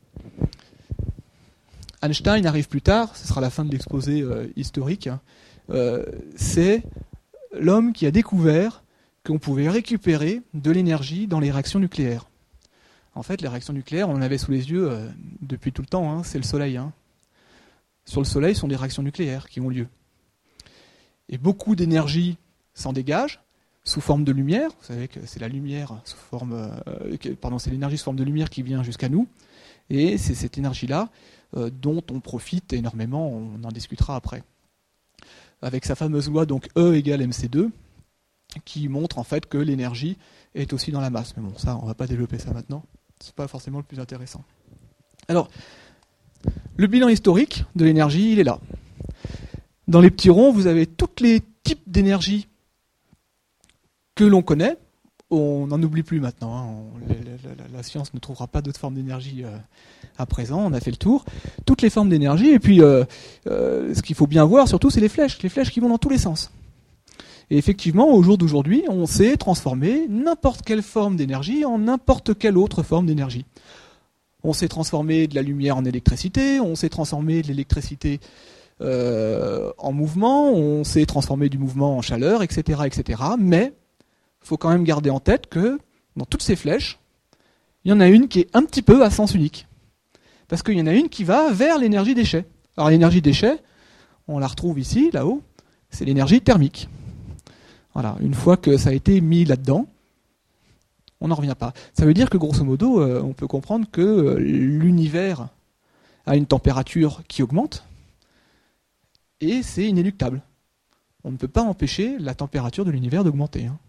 Einstein arrive plus tard, ce sera la fin de l'exposé historique. C'est l'homme qui a découvert qu'on pouvait récupérer de l'énergie dans les réactions nucléaires. En fait, les réactions nucléaires, on en avait sous les yeux depuis tout le temps, hein, c'est le Soleil. Hein. Sur le Soleil sont des réactions nucléaires qui ont lieu. Et beaucoup d'énergie s'en dégage sous forme de lumière. Vous savez que c'est la lumière sous forme, c'est l'énergie sous forme de lumière qui vient jusqu'à nous. Et c'est cette énergie-là dont on profite énormément. On en discutera après. Avec sa fameuse loi donc E égale mc2, qui montre en fait que l'énergie est aussi dans la masse. Mais bon, ça, on ne va pas développer ça maintenant. C'est pas forcément le plus intéressant. Alors, le bilan historique de l'énergie, il est là. Dans les petits ronds, vous avez tous les types d'énergie que l'on connaît. On n'en oublie plus maintenant. Hein. La science ne trouvera pas d'autres formes d'énergie à présent. On a fait le tour. Toutes les formes d'énergie. Et puis, ce qu'il faut bien voir, surtout, c'est les flèches qui vont dans tous les sens. Et effectivement, au jour d'aujourd'hui, on sait transformer n'importe quelle forme d'énergie en n'importe quelle autre forme d'énergie. On sait transformer de la lumière en électricité, on sait transformer de l'électricité en mouvement, on sait transformer du mouvement en chaleur, etc. etc. Mais il faut quand même garder en tête que dans toutes ces flèches, il y en a une qui est un petit peu à sens unique. Parce qu'il y en a une qui va vers l'énergie déchet. Alors l'énergie déchet, on la retrouve ici, là-haut, c'est l'énergie thermique. Voilà, une fois que ça a été mis là-dedans, On n'en revient pas. Ça veut dire que grosso modo, on peut comprendre que l'univers a une température qui augmente, et c'est inéluctable. On ne peut pas empêcher la température de l'univers d'augmenter. Hein.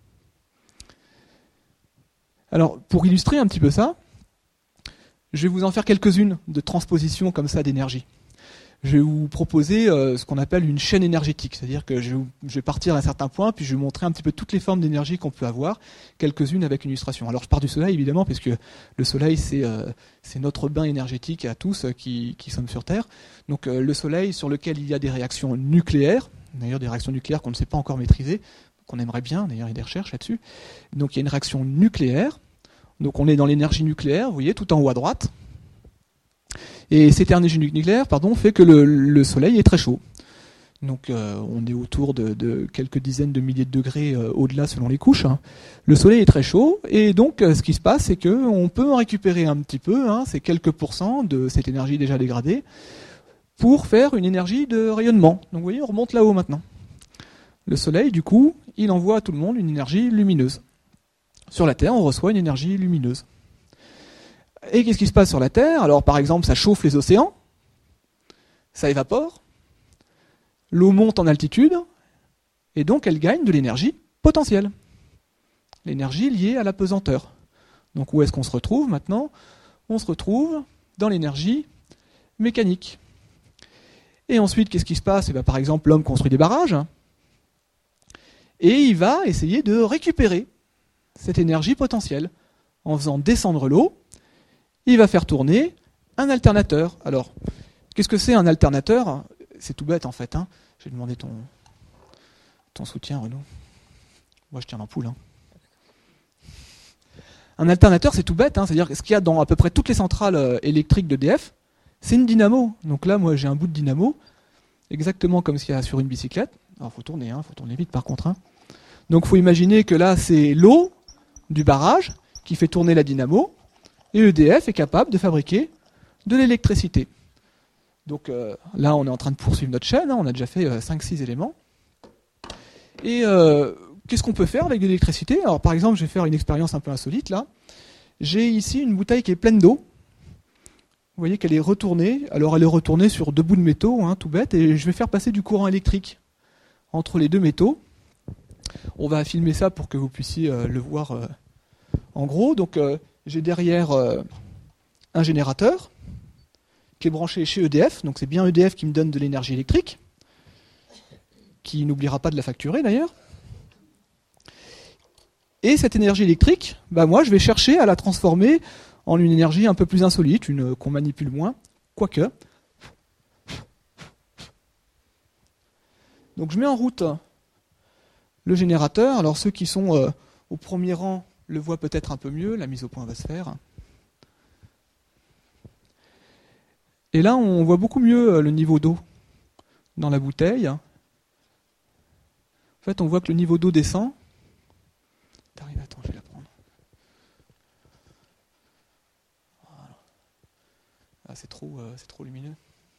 Alors, pour illustrer un petit peu ça, je vais vous en faire quelques-unes de transpositions comme ça d'énergie. Je vais vous proposer ce qu'on appelle une chaîne énergétique, c'est-à-dire que je vais partir à un certain point, puis je vais vous montrer un petit peu toutes les formes d'énergie qu'on peut avoir, quelques-unes avec une illustration. Alors je pars du Soleil évidemment, puisque le Soleil c'est notre bain énergétique à tous qui sommes sur Terre. Donc le Soleil sur lequel il y a des réactions nucléaires, d'ailleurs des réactions nucléaires qu'on ne sait pas encore maîtriser, qu'on aimerait bien, d'ailleurs il y a des recherches là-dessus. Donc il y a une réaction nucléaire, donc on est dans l'énergie nucléaire, vous voyez, tout en haut à droite. Et cette énergie nucléaire, fait que le Soleil est très chaud. Donc on est autour de quelques dizaines de milliers de degrés au-delà selon les couches. Hein. Le Soleil est très chaud, et donc ce qui se passe, c'est qu'on peut en récupérer un petit peu, hein, c'est quelques pourcents de cette énergie déjà dégradée, pour faire une énergie de rayonnement. Donc vous voyez, on remonte là-haut maintenant. Le Soleil, du coup, il envoie à tout le monde une énergie lumineuse. Sur la Terre, on reçoit une énergie lumineuse. Et qu'est-ce qui se passe sur la Terre? Alors par exemple, ça chauffe les océans, ça évapore, l'eau monte en altitude, et donc elle gagne de l'énergie potentielle. L'énergie liée à la pesanteur. Donc où est-ce qu'on se retrouve maintenant? On se retrouve dans l'énergie mécanique. Et ensuite, qu'est-ce qui se passe? Par exemple, l'homme construit des barrages, et il va essayer de récupérer cette énergie potentielle en faisant descendre l'eau. Il va faire tourner un alternateur. Alors, qu'est-ce que c'est un alternateur? C'est tout bête en fait. Hein. Je vais demander ton soutien, Renaud. Moi, je tiens l'ampoule. Hein. Un alternateur, c'est tout bête. Hein. C'est-à-dire que ce qu'il y a dans à peu près toutes les centrales électriques d'EDF, c'est une dynamo. Donc là, moi, j'ai un bout de dynamo, exactement comme ce qu'il y a sur une bicyclette. Alors, il faut tourner, faut tourner vite par contre. Hein. Donc, il faut imaginer que là, c'est l'eau du barrage qui fait tourner la dynamo. Et EDF est capable de fabriquer de l'électricité. Donc là, on est en train de poursuivre notre chaîne, hein, on a déjà fait 5-6 éléments. Et qu'est-ce qu'on peut faire avec de l'électricité? Alors par exemple, je vais faire une expérience un peu insolite là. J'ai ici une bouteille qui est pleine d'eau. Vous voyez qu'elle est retournée. Alors elle est retournée sur 2 bouts de métaux, hein, tout bête, et je vais faire passer du courant électrique entre les 2 métaux. On va filmer ça pour que vous puissiez le voir en gros. Donc j'ai derrière un générateur qui est branché chez EDF, donc c'est bien EDF qui me donne de l'énergie électrique, qui n'oubliera pas de la facturer d'ailleurs. Et cette énergie électrique, moi je vais chercher à la transformer en une énergie un peu plus insolite, une qu'on manipule moins, quoique. Donc je mets en route le générateur. Alors ceux qui sont au premier rang le voient peut-être un peu mieux, la mise au point va se faire. Et là, on voit beaucoup mieux le niveau d'eau dans la bouteille. En fait, on voit que le niveau d'eau descend. Attends, je vais la prendre. Voilà. Ah, c'est trop lumineux.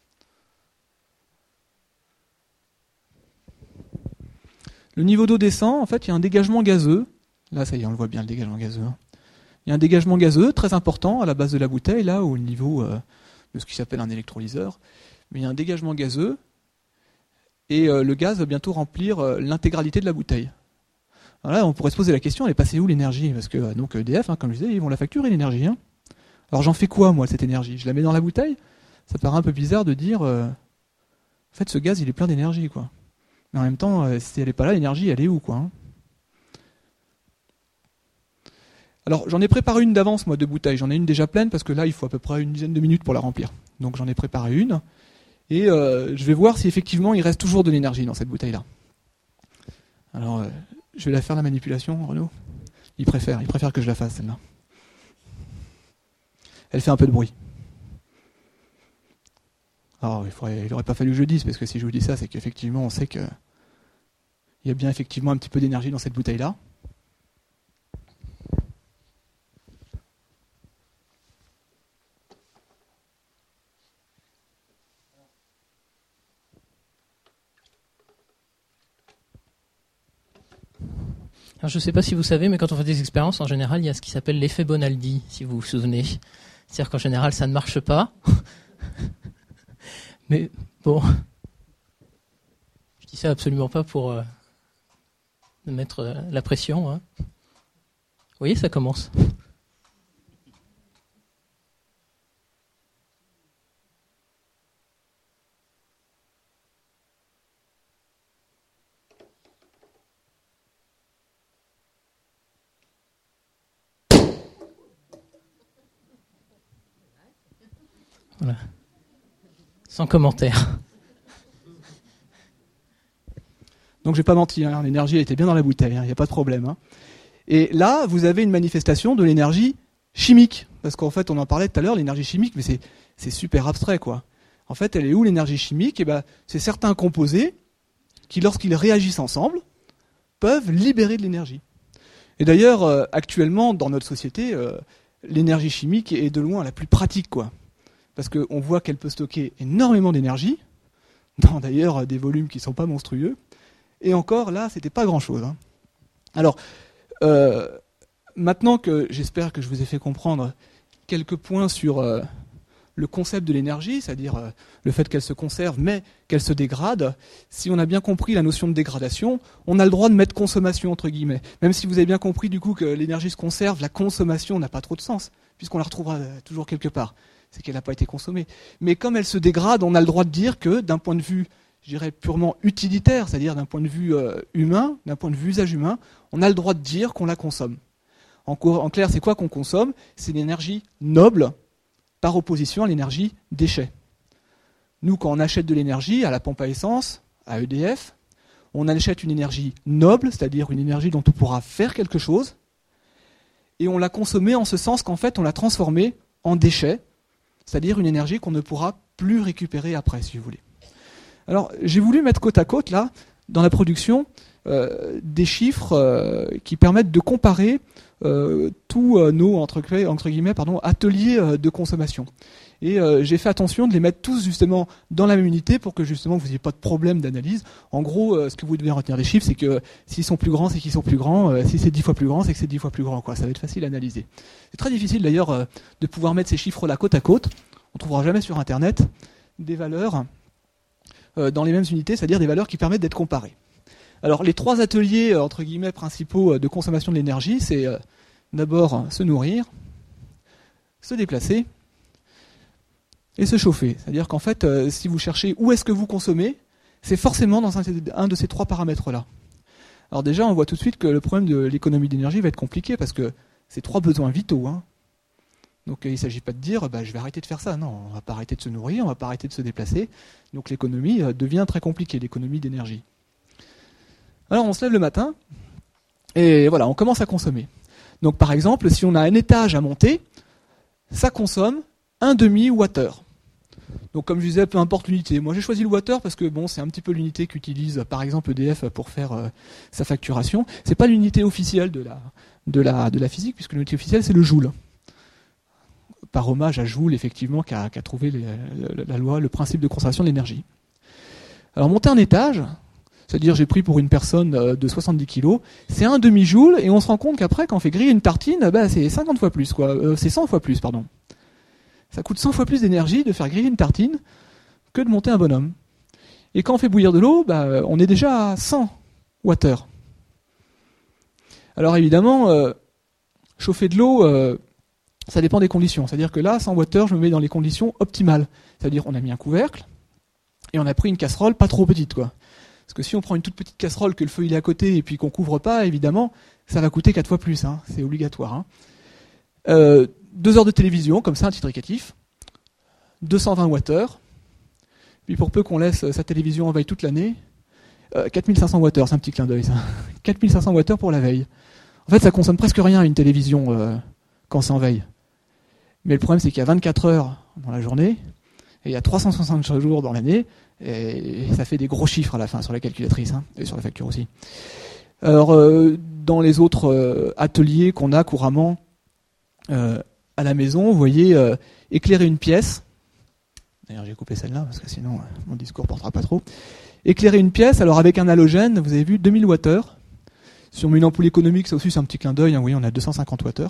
Le niveau d'eau descend, en fait, il y a un dégagement gazeux. Là, ça y est, on le voit bien, le dégagement gazeux. Il y a un dégagement gazeux très important à la base de la bouteille, là, au niveau de ce qui s'appelle un électrolyseur. Mais il y a un dégagement gazeux, et le gaz va bientôt remplir l'intégralité de la bouteille. Alors là, on pourrait se poser la question, elle est passée où l'énergie? Parce que donc EDF, comme je disais, ils vont la facturer l'énergie. Hein. Alors j'en fais quoi, moi, cette énergie? Je la mets dans la bouteille? Ça paraît un peu bizarre de dire, en fait, ce gaz, il est plein d'énergie, quoi. Mais en même temps, si elle n'est pas là, l'énergie, elle est où, quoi, hein? Alors, j'en ai préparé une d'avance, moi, de bouteilles. J'en ai une déjà pleine, parce que là, il faut à peu près une dizaine de minutes pour la remplir. Donc, j'en ai préparé une. Et je vais voir si, effectivement, il reste toujours de l'énergie dans cette bouteille-là. Alors, je vais la faire, la manipulation, Renaud. Il préfère que je la fasse, celle-là. Elle fait un peu de bruit. Alors, il n'aurait pas fallu que je le dise, parce que si je vous dis ça, c'est qu'effectivement, on sait qu'il y a bien effectivement un petit peu d'énergie dans cette bouteille-là. Alors, je ne sais pas si vous savez, mais quand on fait des expériences, en général, il y a ce qui s'appelle l'effet Bonaldi, si vous vous souvenez. C'est-à-dire qu'en général, ça ne marche pas. Mais bon, je dis ça absolument pas pour mettre la pression. Hein. Vous voyez, ça commence. Voilà. Sans commentaire. Donc j'ai pas menti, hein, l'énergie était bien dans la bouteille, il n'y a pas de problème. Hein. Et là, vous avez une manifestation de l'énergie chimique. Parce qu'en fait, on en parlait tout à l'heure, l'énergie chimique, mais c'est super abstrait, quoi. En fait, elle est où l'énergie chimique ? Eh ben, c'est certains composés qui, lorsqu'ils réagissent ensemble, peuvent libérer de l'énergie. Et d'ailleurs, actuellement, dans notre société, l'énergie chimique est de loin la plus pratique, quoi. Parce qu'on voit qu'elle peut stocker énormément d'énergie, dans d'ailleurs des volumes qui ne sont pas monstrueux. Et encore, là, c'était pas grand-chose. Hein. Alors, maintenant que j'espère que je vous ai fait comprendre quelques points sur le concept de l'énergie, c'est-à-dire le fait qu'elle se conserve, mais qu'elle se dégrade, si on a bien compris la notion de dégradation, on a le droit de mettre consommation entre guillemets. Même si vous avez bien compris du coup que l'énergie se conserve, la consommation n'a pas trop de sens, puisqu'on la retrouvera toujours quelque part. C'est qu'elle n'a pas été consommée. Mais comme elle se dégrade, on a le droit de dire que d'un point de vue, je dirais, purement utilitaire, c'est-à-dire d'un point de vue humain, d'un point de vue usage humain, on a le droit de dire qu'on la consomme. En clair, c'est quoi qu'on consomme ? C'est l'énergie noble par opposition à l'énergie déchet. Nous, quand on achète de l'énergie à la pompe à essence, à EDF, on achète une énergie noble, c'est-à-dire une énergie dont on pourra faire quelque chose, et on l'a consommée en ce sens qu'en fait, on l'a transformée en déchet, c'est-à-dire une énergie qu'on ne pourra plus récupérer après, si vous voulez. Alors, j'ai voulu mettre côte à côte, là, dans la production, des chiffres qui permettent de comparer tous nos, entre guillemets, ateliers de consommation. Et j'ai fait attention de les mettre tous, justement, dans la même unité pour que, justement, vous n'ayez pas de problème d'analyse. En gros, ce que vous devez retenir des chiffres, c'est que s'ils sont plus grands, c'est qu'ils sont plus grands. Si c'est 10 fois plus grand, c'est que c'est 10 fois plus grand, quoi. Ça va être facile à analyser. C'est très difficile, d'ailleurs, de pouvoir mettre ces chiffres-là côte à côte. On ne trouvera jamais sur Internet des valeurs dans les mêmes unités, c'est-à-dire des valeurs qui permettent d'être comparées. Alors, les trois ateliers, entre guillemets, principaux de consommation de l'énergie, c'est d'abord se nourrir, se déplacer et se chauffer. C'est-à-dire qu'en fait, si vous cherchez où est-ce que vous consommez, c'est forcément dans un de ces trois paramètres-là. Alors déjà, on voit tout de suite que le problème de l'économie d'énergie va être compliqué parce que c'est trois besoins vitaux. Hein. Donc il ne s'agit pas de dire je vais arrêter de faire ça. Non, on ne va pas arrêter de se nourrir, on ne va pas arrêter de se déplacer. Donc l'économie devient très compliquée, l'économie d'énergie. Alors on se lève le matin et voilà, on commence à consommer. Donc par exemple, si on a un étage à monter, ça consomme 1,5 Wh. Donc comme je disais, peu importe l'unité. Moi j'ai choisi le wattheure parce que bon, c'est un petit peu l'unité qu'utilise par exemple EDF pour faire sa facturation. C'est pas l'unité officielle de la physique, puisque l'unité officielle c'est le joule. Par hommage à Joule, effectivement, qui a trouvé la loi, le principe de conservation de l'énergie. Alors monter un étage, c'est-à-dire j'ai pris pour une personne de 70 kg, c'est 1,5 joule, et on se rend compte qu'après, quand on fait griller une tartine, c'est 50 fois plus, quoi. C'est 100 fois plus, pardon. Ça coûte 100 fois plus d'énergie de faire griller une tartine que de monter un bonhomme. Et quand on fait bouillir de l'eau, on est déjà à 100 Wh. Alors évidemment, chauffer de l'eau, ça dépend des conditions. C'est-à-dire que là, 100 Wh, je me mets dans les conditions optimales. C'est-à-dire on a mis un couvercle et on a pris une casserole pas trop petite, quoi. Parce que si on prend une toute petite casserole, que le feu il est à côté et puis qu'on couvre pas, évidemment, ça va coûter 4 fois plus. Hein. C'est obligatoire. Hein. 2 heures de télévision, comme ça, un titre indicatif. 220 Wh. Puis pour peu qu'on laisse sa télévision en veille toute l'année, 4500 Wh, c'est un petit clin d'œil ça. 4500 Wh pour la veille. En fait, ça consomme presque rien une télévision quand c'est en veille. Mais le problème, c'est qu'il y a 24 heures dans la journée, et il y a 365 jours dans l'année, et ça fait des gros chiffres à la fin sur la calculatrice, hein, et sur la facture aussi. Alors, dans les autres ateliers qu'on a couramment à la maison, vous voyez, éclairer une pièce. D'ailleurs, j'ai coupé celle-là, parce que sinon, mon discours ne portera pas trop. Éclairer une pièce, alors avec un halogène, vous avez vu, 2000 Wh. Si on met une ampoule économique, ça aussi c'est un petit clin d'œil, hein, vous voyez, on a 250 Wh.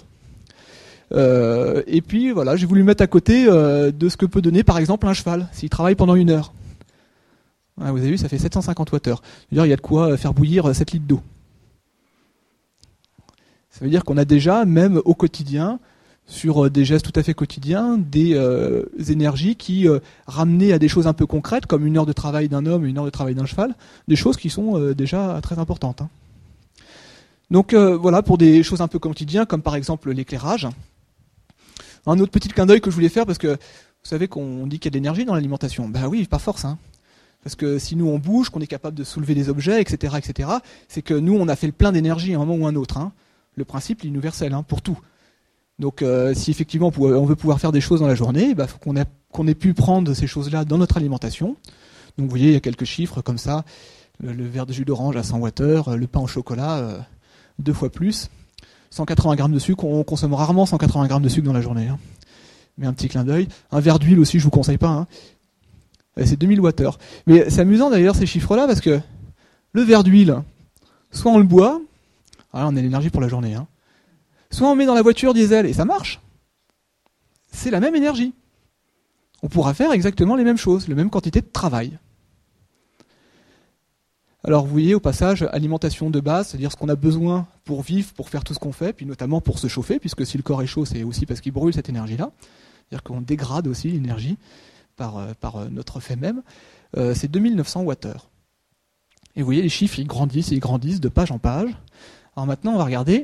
Et puis voilà, j'ai voulu mettre à côté de ce que peut donner par exemple un cheval, s'il travaille pendant 1 heure. Vous avez vu, ça fait 750 Wh. D'ailleurs, il y a de quoi faire bouillir 7 litres d'eau. Ça veut dire qu'on a déjà, même au quotidien, sur des gestes tout à fait quotidiens, des énergies qui, ramenées à des choses un peu concrètes, comme 1 heure de travail d'un homme et 1 heure de travail d'un cheval, des choses qui sont déjà très importantes. Donc voilà, pour des choses un peu quotidiennes, comme par exemple l'éclairage. Un autre petit clin d'œil que je voulais faire, parce que vous savez qu'on dit qu'il y a de l'énergie dans l'alimentation. Ben oui, par force. Parce que si nous on bouge, qu'on est capable de soulever des objets, etc., c'est que nous on a fait le plein d'énergie à un moment ou un autre. Le principe est universel pour tout. Donc si effectivement on veut pouvoir faire des choses dans la journée, il faut qu'on ait pu prendre ces choses-là dans notre alimentation. Donc vous voyez, il y a quelques chiffres comme ça. Le verre de jus d'orange à 100 Wh, le pain au chocolat 2 fois plus. 180 grammes de sucre, on consomme rarement 180 grammes de sucre dans la journée. Mais un petit clin d'œil. Un verre d'huile aussi, je vous conseille pas. C'est 2000 Wh. Mais c'est amusant d'ailleurs ces chiffres-là, parce que le verre d'huile, soit on le boit, on a l'énergie pour la journée, soit on met dans la voiture diesel, et ça marche. C'est la même énergie. On pourra faire exactement les mêmes choses, la même quantité de travail. Alors vous voyez au passage, alimentation de base, c'est-à-dire ce qu'on a besoin pour vivre, pour faire tout ce qu'on fait, puis notamment pour se chauffer, puisque si le corps est chaud, c'est aussi parce qu'il brûle cette énergie-là. C'est-à-dire qu'on dégrade aussi l'énergie par notre fait même. C'est 2900 Wh. Et vous voyez, les chiffres, ils grandissent de page en page. Alors maintenant, on va regarder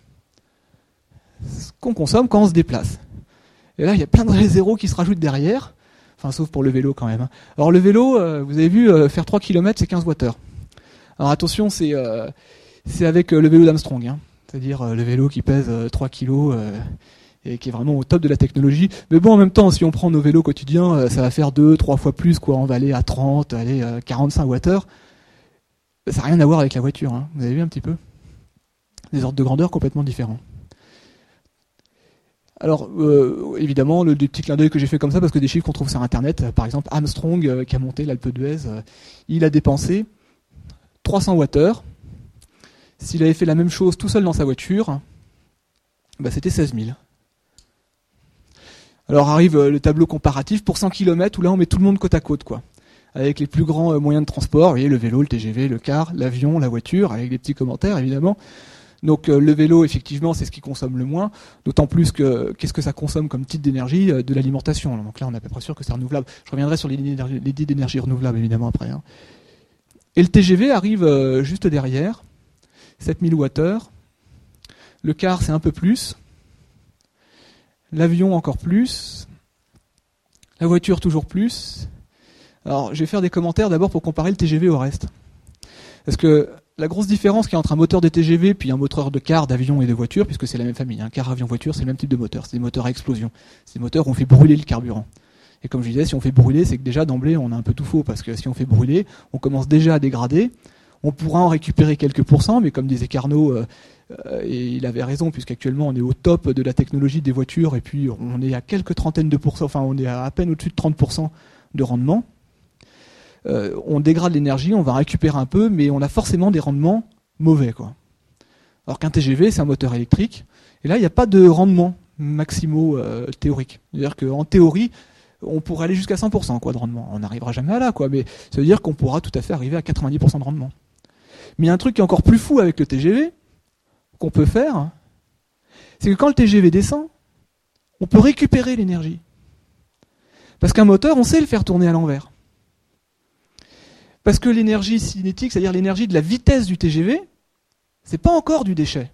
ce qu'on consomme quand on se déplace. Et là, il y a plein de zéros qui se rajoutent derrière, enfin sauf pour le vélo quand même. Alors le vélo, vous avez vu, faire 3 km, c'est 15 Wh. Alors attention, c'est avec le vélo d'Armstrong, c'est-à-dire le vélo qui pèse 3 kg et qui est vraiment au top de la technologie. Mais bon, en même temps, si on prend nos vélos quotidiens, ça va faire 2-3 fois plus, quoi. On va aller à 30, 45 Wh. Ça n'a rien à voir avec la voiture, vous avez vu un petit peu ? Des ordres de grandeur complètement différents. Alors, évidemment, le petit clin d'œil que j'ai fait comme ça, parce que des chiffres qu'on trouve sur Internet, par exemple, Armstrong, qui a monté l'Alpe d'Huez, il a dépensé 300 Wh. S'il avait fait la même chose tout seul dans sa voiture, c'était 16 000. Alors arrive le tableau comparatif pour 100 km, où là on met tout le monde côte à côte, quoi. Avec les plus grands moyens de transport, vous voyez, le vélo, le TGV, le car, l'avion, la voiture, avec des petits commentaires, évidemment. Donc le vélo, effectivement, c'est ce qui consomme le moins, d'autant plus que qu'est-ce que ça consomme comme type d'énergie ? De l'alimentation. Donc là, on est à peu près sûr que c'est renouvelable. Je reviendrai sur les idées d'énergie renouvelable, évidemment, après. Et le TGV arrive juste derrière, 7000 Wh. Le car, c'est un peu plus. L'avion, encore plus. La voiture, toujours plus. Alors, je vais faire des commentaires d'abord pour comparer le TGV au reste. Parce que la grosse différence qu'il y a entre un moteur de TGV puis un moteur de car, d'avion et de voiture, puisque c'est la même famille, car, avion, voiture, c'est le même type de moteur. C'est des moteurs à explosion. C'est des moteurs où on fait brûler le carburant. Et comme je disais, si on fait brûler, c'est que déjà d'emblée, on a un peu tout faux, parce que si on fait brûler, on commence déjà à dégrader. On pourra en récupérer quelques pourcents, mais comme disait Carnot, et il avait raison, puisqu'actuellement on est au top de la technologie des voitures, et puis on est à quelques trentaines de pourcents, enfin on est à peine au-dessus de 30% de rendement. On dégrade l'énergie, on va récupérer un peu, mais on a forcément des rendements mauvais, quoi. Alors qu'un TGV, c'est un moteur électrique, et là il n'y a pas de rendement maximaux théoriques. C'est-à-dire qu'en théorie, on pourrait aller jusqu'à 100% de rendement. On n'arrivera jamais à là, quoi, mais ça veut dire qu'on pourra tout à fait arriver à 90% de rendement. Mais il y a un truc qui est encore plus fou avec le TGV, qu'on peut faire, c'est que quand le TGV descend, on peut récupérer l'énergie. Parce qu'un moteur, on sait le faire tourner à l'envers. Parce que l'énergie cinétique, c'est-à-dire l'énergie de la vitesse du TGV, c'est pas encore du déchet.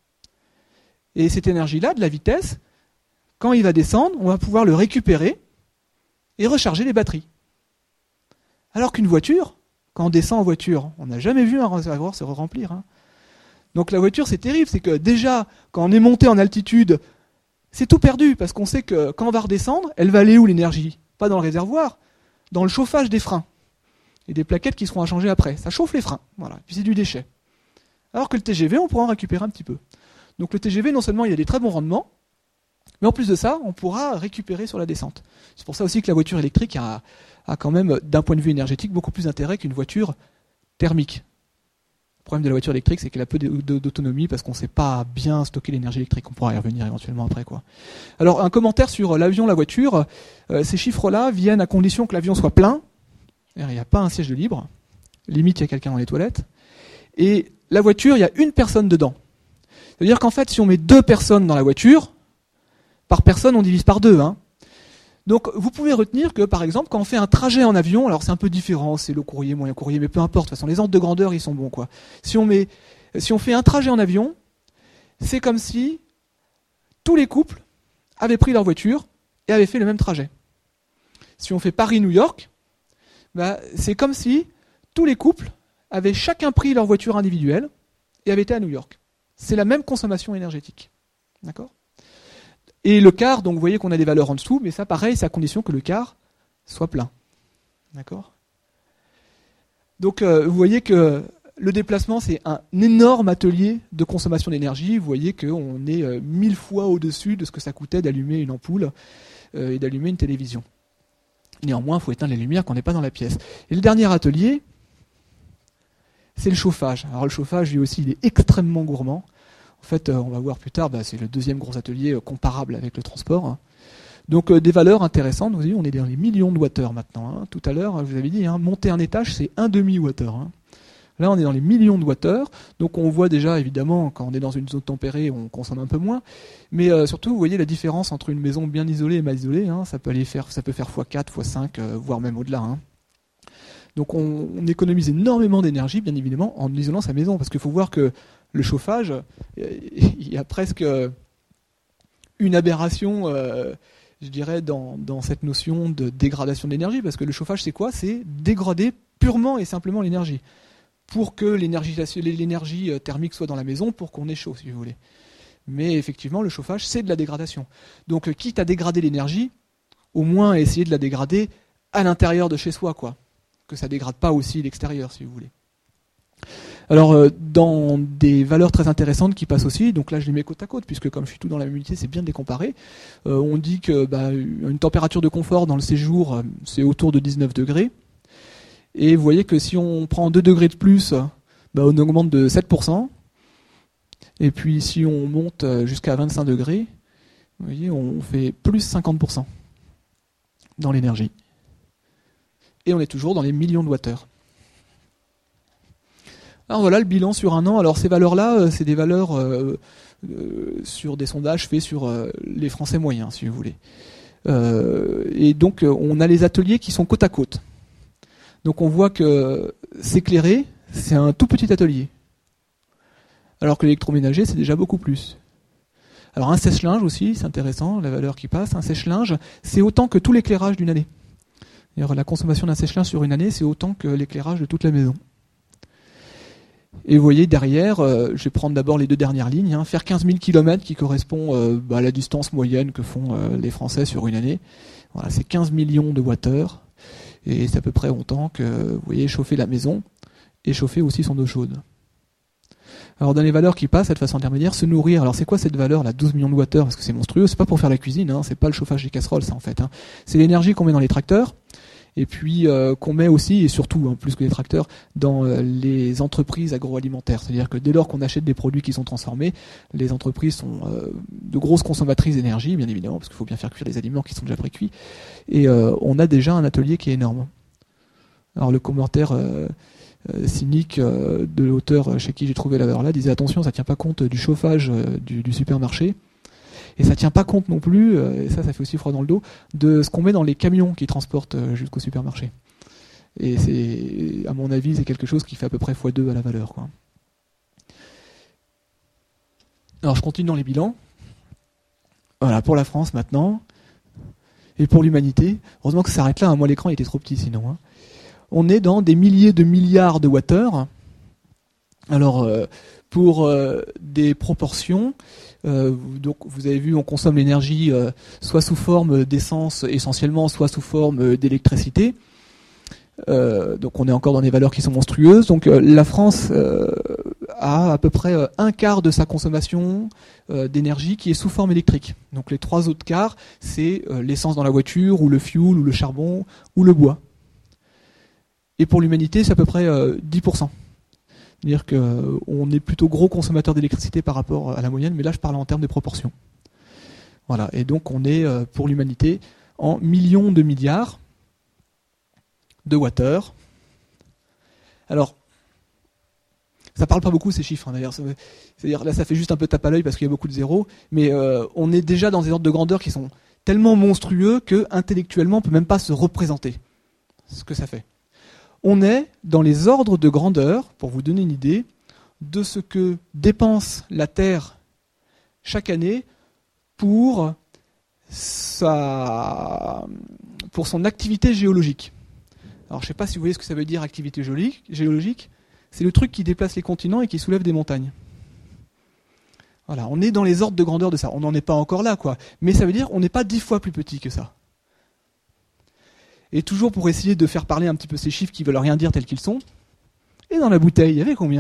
Et cette énergie-là, de la vitesse, quand il va descendre, on va pouvoir le récupérer et recharger les batteries. Alors qu'une voiture, quand on descend en voiture, on n'a jamais vu un réservoir se remplir. Donc la voiture, c'est terrible, c'est que déjà, quand on est monté en altitude, c'est tout perdu, parce qu'on sait que quand on va redescendre, elle va aller où l'énergie ? Pas dans le réservoir, dans le chauffage des freins. Et des plaquettes qui seront à changer après. Ça chauffe les freins, voilà. Puis c'est du déchet. Alors que le TGV, on pourra en récupérer un petit peu. Donc le TGV, non seulement il a des très bons rendements, mais en plus de ça, on pourra récupérer sur la descente. C'est pour ça aussi que la voiture électrique a quand même, d'un point de vue énergétique, beaucoup plus d'intérêt qu'une voiture thermique. Le problème de la voiture électrique, c'est qu'elle a peu d'autonomie parce qu'on ne sait pas bien stocker l'énergie électrique. On pourra y revenir éventuellement après, quoi. Alors, un commentaire sur l'avion, la voiture. Ces chiffres-là viennent à condition que l'avion soit plein. Il n'y a pas un siège de libre. Limite, il y a quelqu'un dans les toilettes. Et la voiture, il y a une personne dedans. C'est-à-dire qu'en fait, si on met 2 personnes dans la voiture, par personne, on divise par 2, hein. Donc, vous pouvez retenir que, par exemple, quand on fait un trajet en avion, alors c'est un peu différent, c'est le courrier, moyen courrier, mais peu importe, de toute façon, les ordres de grandeur, ils sont bons, quoi. Si on fait un trajet en avion, c'est comme si tous les couples avaient pris leur voiture et avaient fait le même trajet. Si on fait Paris-New York, c'est comme si tous les couples avaient chacun pris leur voiture individuelle et avaient été à New York. C'est la même consommation énergétique. D'accord ? Et le quart, donc vous voyez qu'on a des valeurs en dessous, mais ça pareil, c'est à condition que le quart soit plein. D'accord ? Donc vous voyez que le déplacement, c'est un énorme atelier de consommation d'énergie. Vous voyez qu'on est 1000 fois au-dessus de ce que ça coûtait d'allumer une ampoule et d'allumer une télévision. Néanmoins, il faut éteindre les lumières quand on n'est pas dans la pièce. Et le dernier atelier, c'est le chauffage. Alors le chauffage, lui aussi, il est extrêmement gourmand. En fait, on va voir plus tard, c'est le deuxième gros atelier comparable avec le transport. Donc des valeurs intéressantes, vous voyez, on est dans les millions de wattheures maintenant. Hein. Tout à l'heure, je vous avais dit, monter un étage, c'est 1 demi-wattheure. Hein. Là, on est dans les millions de wattheures. Donc on voit déjà, évidemment, quand on est dans une zone tempérée, on consomme un peu moins. Mais surtout, vous voyez la différence entre une maison bien isolée et mal isolée. Hein. Ça peut faire x4, x5, voire même au-delà. Hein. Donc on économise énormément d'énergie, bien évidemment, en isolant sa maison. Parce qu'il faut voir que le chauffage, il y a presque une aberration, je dirais, dans cette notion de dégradation de l'énergie. Parce que le chauffage, c'est quoi ? C'est dégrader purement et simplement l'énergie. Pour que l'énergie thermique soit dans la maison, pour qu'on ait chaud, si vous voulez. Mais effectivement, le chauffage, c'est de la dégradation. Donc, quitte à dégrader l'énergie, au moins essayer de la dégrader à l'intérieur de chez soi, quoi. Que ça ne dégrade pas aussi l'extérieur, si vous voulez. Alors, dans des valeurs très intéressantes qui passent aussi, donc là je les mets côte à côte, puisque comme je suis tout dans la même unité, c'est bien de les comparer. On dit que une température de confort dans le séjour, c'est autour de 19 degrés. Et vous voyez que si on prend 2 degrés de plus, on augmente de 7%. Et puis si on monte jusqu'à 25 degrés, vous voyez, on fait plus 50% dans l'énergie. Et on est toujours dans les millions de wattheures. Alors voilà le bilan sur un an. Alors ces valeurs-là, c'est des valeurs sur des sondages faits sur les Français moyens, si vous voulez. Et donc on a les ateliers qui sont côte à côte. Donc on voit que s'éclairer, c'est un tout petit atelier. Alors que l'électroménager, c'est déjà beaucoup plus. Alors un sèche-linge aussi, c'est intéressant, la valeur qui passe. Un sèche-linge, c'est autant que tout l'éclairage d'une année. D'ailleurs, la consommation d'un sèche-linge sur une année, c'est autant que l'éclairage de toute la maison. Et vous voyez derrière, je vais prendre d'abord les 2 dernières lignes, faire 15 000 km qui correspond à la distance moyenne que font les Français sur une année. Voilà, c'est 15 millions de wattheures. Et c'est à peu près autant que, vous voyez, chauffer la maison et chauffer aussi son eau chaude. Alors dans les valeurs qui passent, cette façon intermédiaire, se nourrir. Alors c'est quoi cette valeur, là, 12 millions de wattheures ? Parce que c'est monstrueux, c'est pas pour faire la cuisine, c'est pas le chauffage des casseroles, ça en fait. C'est l'énergie qu'on met dans les tracteurs, et puis qu'on met aussi, et surtout, plus que les tracteurs, dans les entreprises agroalimentaires. C'est-à-dire que dès lors qu'on achète des produits qui sont transformés, les entreprises sont de grosses consommatrices d'énergie, bien évidemment, parce qu'il faut bien faire cuire les aliments qui sont déjà pré-cuits. Et on a déjà un atelier qui est énorme. Alors le commentaire cynique de l'auteur chez qui j'ai trouvé la valeur là disait attention, ça tient pas compte du chauffage du supermarché. Et ça tient pas compte non plus, et ça fait aussi froid dans le dos, de ce qu'on met dans les camions qui transportent jusqu'au supermarché. Et c'est, à mon avis, c'est quelque chose qui fait à peu près x2 à la valeur, quoi. Alors je continue dans les bilans. Voilà, pour la France maintenant. Et pour l'humanité. Heureusement que ça s'arrête là, moi l'écran il était trop petit sinon. On est dans des milliers de milliards de wattheures. Alors, pour des proportions, donc vous avez vu, on consomme l'énergie soit sous forme d'essence essentiellement, soit sous forme d'électricité. Donc on est encore dans des valeurs qui sont monstrueuses. Donc la France a à peu près un quart de sa consommation d'énergie qui est sous forme électrique. Donc les 3 autres quarts, c'est l'essence dans la voiture, ou le fuel, ou le charbon, ou le bois. Et pour l'humanité, c'est à peu près 10%. C'est-à-dire qu'on est plutôt gros consommateur d'électricité par rapport à la moyenne, mais là je parle en termes de proportion. Voilà, et donc on est pour l'humanité en millions de milliards de wattheures. Alors, ça parle pas beaucoup ces chiffres, hein, d'ailleurs. C'est-à-dire là, ça fait juste un peu tape à l'œil parce qu'il y a beaucoup de zéros, mais on est déjà dans des ordres de grandeur qui sont tellement monstrueux que intellectuellement, on peut même pas se représenter ce que ça fait. On est dans les ordres de grandeur, pour vous donner une idée, de ce que dépense la Terre chaque année pour son activité géologique. Alors je ne sais pas si vous voyez ce que ça veut dire activité géologique. C'est le truc qui déplace les continents et qui soulève des montagnes. Voilà, on est dans les ordres de grandeur de ça. On n'en est pas encore là, quoi. Mais ça veut dire qu'on n'est pas 10 fois plus petit que ça. Et toujours pour essayer de faire parler un petit peu ces chiffres qui veulent rien dire tels qu'ils sont. Et dans la bouteille, il y avait combien ?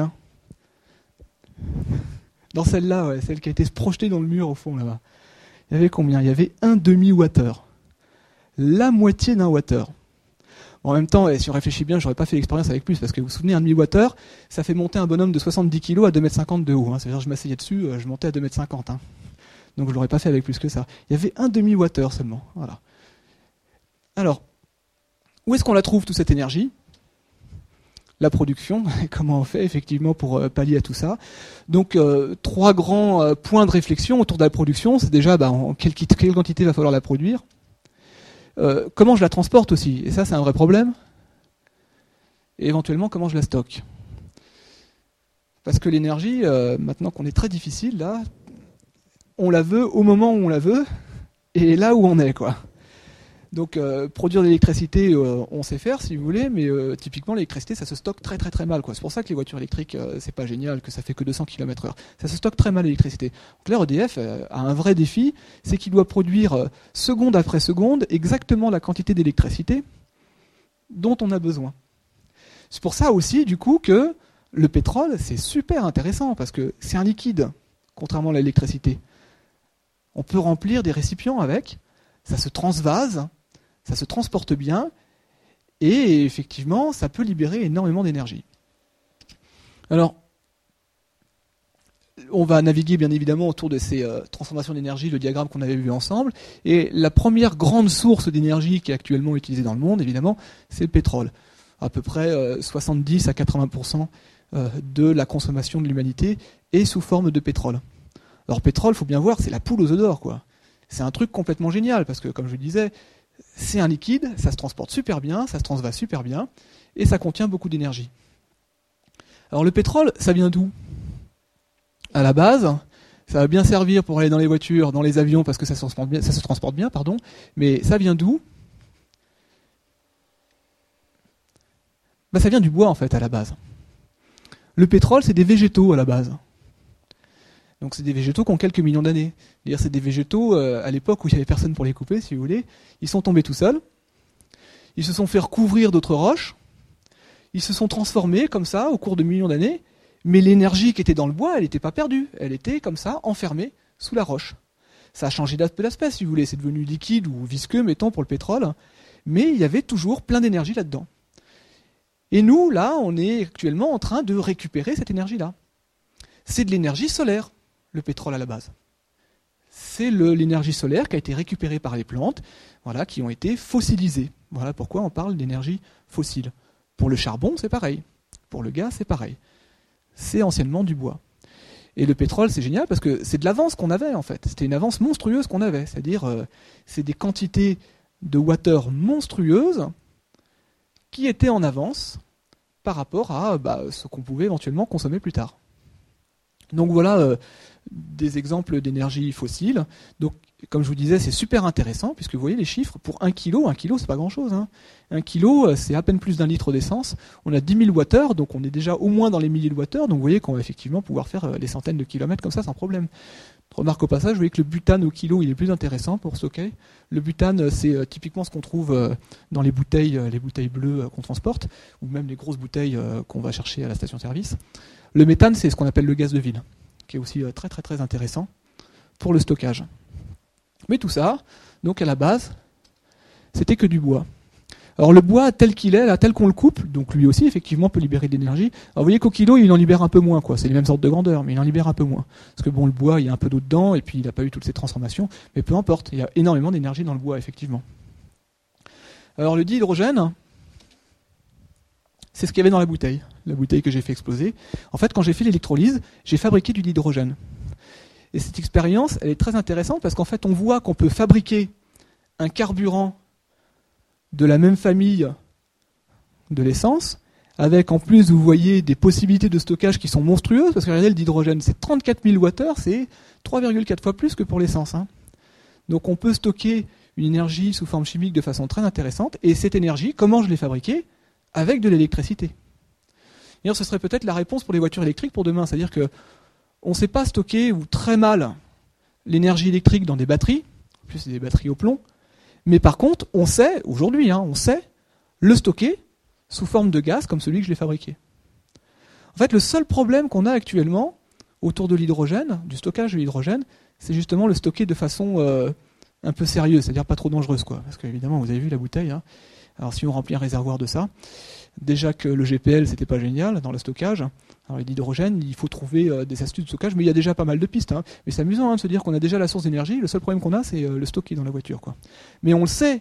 Dans celle-là, ouais, celle qui a été projetée dans le mur au fond là-bas. Il y avait combien ? Il y avait 1 demi-wattheure. La moitié d'un wattheure. Bon, en même temps, si on réfléchit bien, j'aurais pas fait l'expérience avec plus, parce que vous vous souvenez, 1 demi-wattheure, ça fait monter un bonhomme de 70 kg à 2,50 m de haut. Hein. C'est-à-dire que je m'asseyais dessus, je montais à 2,50 m. Hein. Donc je l'aurais pas fait avec plus que ça. Il y avait 1 demi-wattheure seulement. Voilà. Alors, où est-ce qu'on la trouve, toute cette énergie ? La production, comment on fait effectivement pour pallier à tout ça. Donc 3 grands points de réflexion autour de la production. C'est déjà quelle quantité va falloir la produire. Comment je la transporte aussi. Et ça, c'est un vrai problème. Et éventuellement, comment je la stocke. Parce que l'énergie, maintenant qu'on est très difficile, là, on la veut au moment où on la veut, et là où on est, quoi. Donc produire de l'électricité, on sait faire si vous voulez, mais typiquement l'électricité ça se stocke très très très mal, quoi. C'est pour ça que les voitures électriques c'est pas génial, que ça fait que 200 km/h. Ça se stocke très mal l'électricité. Donc là EDF a un vrai défi, c'est qu'il doit produire seconde après seconde exactement la quantité d'électricité dont on a besoin. C'est pour ça aussi du coup que le pétrole c'est super intéressant parce que c'est un liquide, contrairement à l'électricité. On peut remplir des récipients avec, ça se transvase. Ça se transporte bien et effectivement, ça peut libérer énormément d'énergie. Alors, on va naviguer bien évidemment autour de ces transformations d'énergie, le diagramme qu'on avait vu ensemble. Et la première grande source d'énergie qui est actuellement utilisée dans le monde, évidemment, c'est le pétrole. À peu près 70 à 80% de la consommation de l'humanité est sous forme de pétrole. Alors pétrole, il faut bien voir, c'est la poule aux œufs d'or, quoi. C'est un truc complètement génial parce que, comme je le disais, c'est un liquide, ça se transporte super bien, ça se transvase super bien, et ça contient beaucoup d'énergie. Alors le pétrole, ça vient d'où ? À la base, ça va bien servir pour aller dans les voitures, dans les avions, parce que ça se transporte bien, mais ça vient d'où ? Ça vient du bois en fait à la base. Le pétrole, c'est des végétaux à la base. Donc c'est des végétaux qui ont quelques millions d'années. C'est-à-dire c'est des végétaux, à l'époque où il n'y avait personne pour les couper, si vous voulez, ils sont tombés tout seuls, ils se sont fait recouvrir d'autres roches, ils se sont transformés comme ça au cours de millions d'années, mais l'énergie qui était dans le bois, elle n'était pas perdue, elle était comme ça, enfermée sous la roche. Ça a changé d'aspect, si vous voulez, c'est devenu liquide ou visqueux, mettons, pour le pétrole, mais il y avait toujours plein d'énergie là-dedans. Et nous, là, on est actuellement en train de récupérer cette énergie-là. C'est de l'énergie solaire. Le pétrole à la base. C'est l'énergie solaire qui a été récupérée par les plantes, voilà, qui ont été fossilisées. Voilà pourquoi on parle d'énergie fossile. Pour le charbon, c'est pareil. Pour le gaz, c'est pareil. C'est anciennement du bois. Et le pétrole, c'est génial parce que c'est de l'avance qu'on avait en fait. C'était une avance monstrueuse qu'on avait. C'est-à-dire, c'est des quantités de wattheures monstrueuses qui étaient en avance par rapport à ce qu'on pouvait éventuellement consommer plus tard. Donc voilà des exemples d'énergie fossile. Donc, comme je vous disais, c'est super intéressant, puisque vous voyez les chiffres, pour 1 kg, c'est pas grand-chose. Hein. 1 kg, c'est à peine plus d'1 litre d'essence. On a 10 000 wattheures, donc on est déjà au moins dans les milliers de wattheures. Donc vous voyez qu'on va effectivement pouvoir faire les centaines de kilomètres comme ça, sans problème. Remarque au passage, vous voyez que le butane au kilo, il est plus intéressant pour stocker. Le butane, c'est typiquement ce qu'on trouve dans les bouteilles bleues qu'on transporte, ou même les grosses bouteilles qu'on va chercher à la station-service. Le méthane, c'est ce qu'on appelle le gaz de ville, qui est aussi très très très intéressant pour le stockage. Mais tout ça, donc à la base, c'était que du bois. Alors le bois tel qu'il est, là, tel qu'on le coupe, donc lui aussi effectivement peut libérer de l'énergie. Alors vous voyez qu'au kilo il en libère un peu moins, quoi. C'est les mêmes sortes de grandeur, mais il en libère un peu moins. Parce que bon, le bois, il y a un peu d'eau dedans, et puis il n'a pas eu toutes ces transformations, mais peu importe, il y a énormément d'énergie dans le bois, effectivement. Alors le dihydrogène, c'est ce qu'il y avait dans la bouteille que j'ai fait exploser. En fait, quand j'ai fait l'électrolyse, j'ai fabriqué du dihydrogène. Et cette expérience, elle est très intéressante parce qu'en fait, on voit qu'on peut fabriquer un carburant de la même famille de l'essence, avec en plus, vous voyez, des possibilités de stockage qui sont monstrueuses, parce que regardez, le dihydrogène, c'est 34 000 Wh, c'est 3,4 fois plus que pour l'essence. Donc on peut stocker une énergie sous forme chimique de façon très intéressante, et cette énergie, comment je l'ai fabriquée? Avec de l'électricité. D'ailleurs, ce serait peut-être la réponse pour les voitures électriques pour demain, c'est-à-dire que on ne sait pas stocker, ou très mal, l'énergie électrique dans des batteries, en plus c'est des batteries au plomb, mais par contre, on sait, aujourd'hui, on sait le stocker sous forme de gaz comme celui que je l'ai fabriqué. En fait, le seul problème qu'on a actuellement autour de l'hydrogène, du stockage de l'hydrogène, c'est justement le stocker de façon un peu sérieuse, c'est-à-dire pas trop dangereuse, quoi. Parce qu'évidemment, vous avez vu la bouteille. Alors si on remplit un réservoir de ça, déjà que le GPL, c'était pas génial dans le stockage. Alors l'hydrogène, il faut trouver des astuces de stockage, mais il y a déjà pas mal de pistes. Mais c'est amusant de se dire qu'on a déjà la source d'énergie. Le seul problème qu'on a, c'est le stocker dans la voiture, quoi. Mais on le sait.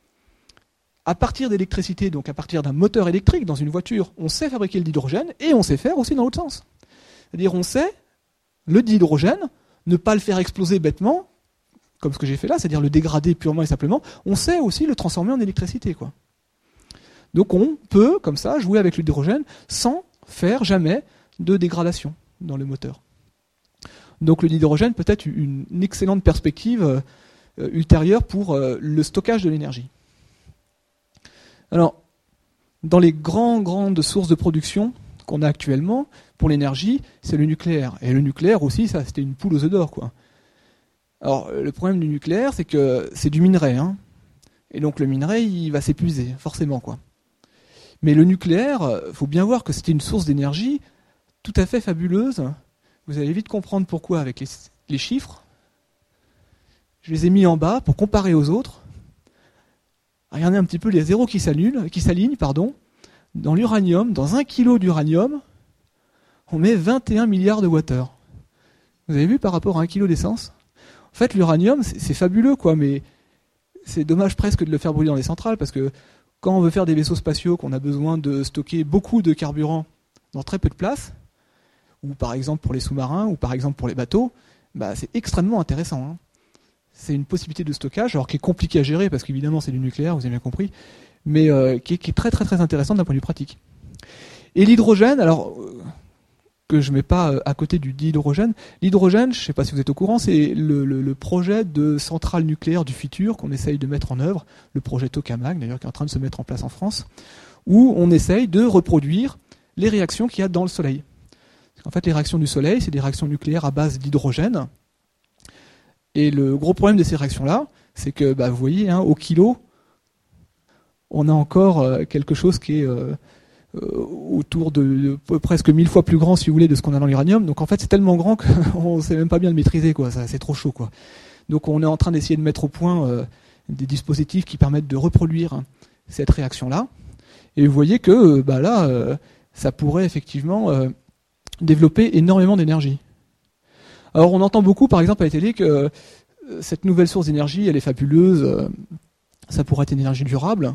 À partir d'électricité, donc à partir d'un moteur électrique dans une voiture, on sait fabriquer le dihydrogène et on sait faire aussi dans l'autre sens. C'est-à-dire on sait le dihydrogène, ne pas le faire exploser bêtement, comme ce que j'ai fait là, c'est-à-dire le dégrader purement et simplement. On sait aussi le transformer en électricité, quoi. Donc on peut, comme ça, jouer avec l'hydrogène sans faire jamais de dégradation dans le moteur. Donc le dihydrogène peut être une excellente perspective ultérieure pour le stockage de l'énergie. Alors, dans les grandes sources de production qu'on a actuellement, pour l'énergie, c'est le nucléaire. Et le nucléaire aussi, ça, c'était une poule aux œufs d'or, quoi. Alors, le problème du nucléaire, c'est que c'est du minerai, Et donc le minerai, il va s'épuiser, forcément, quoi. Mais le nucléaire, faut bien voir que c'était une source d'énergie tout à fait fabuleuse. Vous allez vite comprendre pourquoi avec les chiffres. Je les ai mis en bas pour comparer aux autres. Regardez un petit peu les zéros qui s'alignent. Dans l'uranium, dans 1 kilo d'uranium, on met 21 milliards de Wh. Vous avez vu par rapport à 1 kilo d'essence? En fait, l'uranium, c'est fabuleux, quoi, mais c'est dommage presque de le faire brûler dans les centrales, parce que quand on veut faire des vaisseaux spatiaux, qu'on a besoin de stocker beaucoup de carburant dans très peu de place, ou par exemple pour les sous-marins, ou par exemple pour les bateaux, c'est extrêmement intéressant. C'est une possibilité de stockage, alors qui est compliquée à gérer, parce qu'évidemment c'est du nucléaire, vous avez bien compris, mais qui est très très très intéressante d'un point de vue pratique. Et l'hydrogène, alors que je ne mets pas à côté du dihydrogène, l'hydrogène, je ne sais pas si vous êtes au courant, c'est le projet de centrale nucléaire du futur qu'on essaye de mettre en œuvre, le projet Tokamak d'ailleurs qui est en train de se mettre en place en France, où on essaye de reproduire les réactions qu'il y a dans le Soleil. En fait, les réactions du Soleil, c'est des réactions nucléaires à base d'hydrogène. Et le gros problème de ces réactions-là, c'est que, vous voyez, au kilo, on a encore quelque chose qui est autour de presque 1000 fois plus grand, si vous voulez, de ce qu'on a dans l'uranium. Donc en fait, c'est tellement grand qu'on ne sait même pas bien le maîtriser, quoi. C'est trop chaud, quoi. Donc on est en train d'essayer de mettre au point des dispositifs qui permettent de reproduire cette réaction-là. Et vous voyez que ça pourrait effectivement développer énormément d'énergie. Alors on entend beaucoup, par exemple, à la télé que cette nouvelle source d'énergie, elle est fabuleuse, ça pourrait être une énergie durable.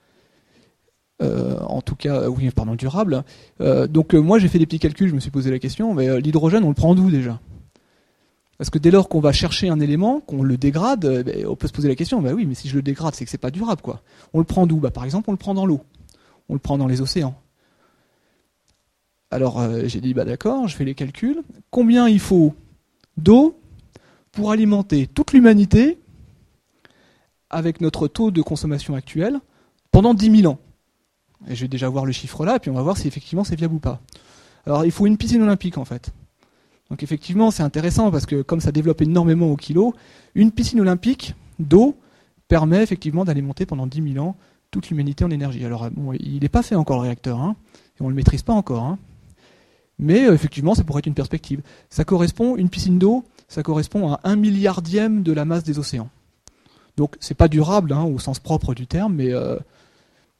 Durable. Donc moi j'ai fait des petits calculs, je me suis posé la question, mais l'hydrogène on le prend d'où déjà? Parce que dès lors qu'on va chercher un élément, qu'on le dégrade, on peut se poser la question, oui, mais si je le dégrade, c'est que c'est pas durable, quoi. On le prend d'où? Par exemple, on le prend dans l'eau, on le prend dans les océans. Alors j'ai dit d'accord, je fais les calculs. Combien il faut d'eau pour alimenter toute l'humanité avec notre taux de consommation actuel pendant 10 000 ans? Et je vais déjà voir le chiffre là, et puis on va voir si effectivement c'est viable ou pas. Alors il faut une piscine olympique en fait. Donc effectivement c'est intéressant parce que comme ça développe énormément au kilo, une piscine olympique d'eau permet effectivement d'alimenter pendant 10 000 ans toute l'humanité en énergie. Alors il n'est pas fait encore le réacteur, et on ne le maîtrise pas encore. Mais effectivement ça pourrait être une perspective. Une piscine d'eau, ça correspond à 1 milliardième de la masse des océans. Donc c'est pas durable au sens propre du terme, mais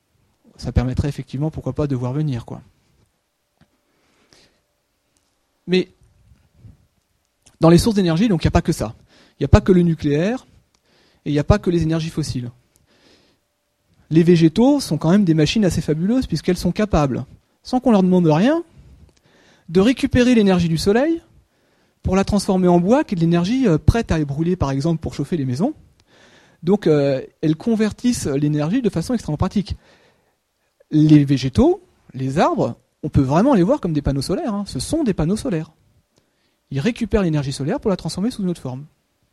ça permettrait effectivement, pourquoi pas, de voir venir, quoi. Mais dans les sources d'énergie, donc il n'y a pas que ça. Il n'y a pas que le nucléaire et il n'y a pas que les énergies fossiles. Les végétaux sont quand même des machines assez fabuleuses puisqu'elles sont capables, sans qu'on leur demande rien, de récupérer l'énergie du soleil pour la transformer en bois, qui est de l'énergie prête à brûler, par exemple, pour chauffer les maisons. Donc, elles convertissent l'énergie de façon extrêmement pratique. Les végétaux, les arbres, on peut vraiment les voir comme des panneaux solaires. Hein. Ce sont des panneaux solaires. Ils récupèrent l'énergie solaire pour la transformer sous une autre forme.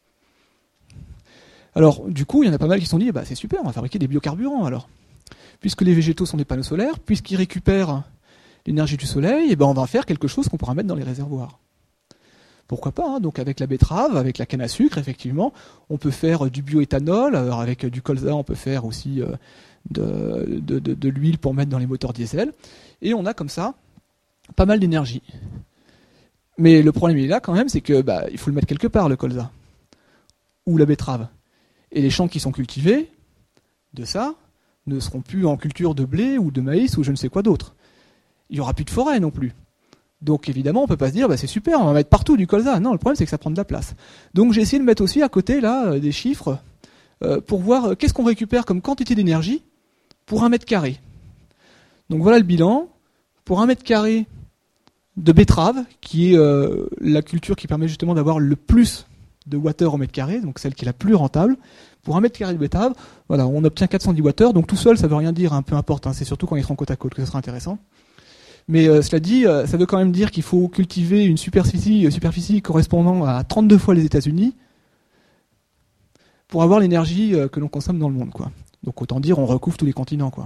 Alors, du coup, il y en a pas mal qui se sont dit, bah, c'est super, on va fabriquer des biocarburants alors. Puisque les végétaux sont des panneaux solaires, puisqu'ils récupèrent l'énergie du soleil, et ben on va faire quelque chose qu'on pourra mettre dans les réservoirs. Pourquoi pas, hein. Donc avec la betterave, avec la canne à sucre, effectivement, on peut faire du bioéthanol. Alors avec du colza, on peut faire aussi de l'huile pour mettre dans les moteurs diesel. Et on a comme ça pas mal d'énergie. Mais le problème il est là quand même, c'est que il faut le mettre quelque part, le colza. Ou la betterave. Et les champs qui sont cultivés de ça ne seront plus en culture de blé ou de maïs ou je ne sais quoi d'autre. Il n'y aura plus de forêt non plus. Donc évidemment, on ne peut pas se dire c'est super, on va mettre partout du colza. Non, le problème c'est que ça prend de la place. Donc j'ai essayé de mettre aussi à côté là des chiffres pour voir qu'est-ce qu'on récupère comme quantité d'énergie pour 1 mètre carré. Donc voilà le bilan. Pour 1 mètre carré de betterave, qui est la culture qui permet justement d'avoir le plus de water au mètre carré, donc celle qui est la plus rentable. Pour 1 mètre carré de betterave, voilà, on obtient 410 water, donc tout seul ça veut rien dire, peu importe, c'est surtout quand ils seront côte à côte que ce sera intéressant. Mais cela dit, ça veut quand même dire qu'il faut cultiver une superficie correspondant à 32 fois les États-Unis pour avoir l'énergie que l'on consomme dans le monde, quoi. Donc autant dire on recouvre tous les continents, quoi.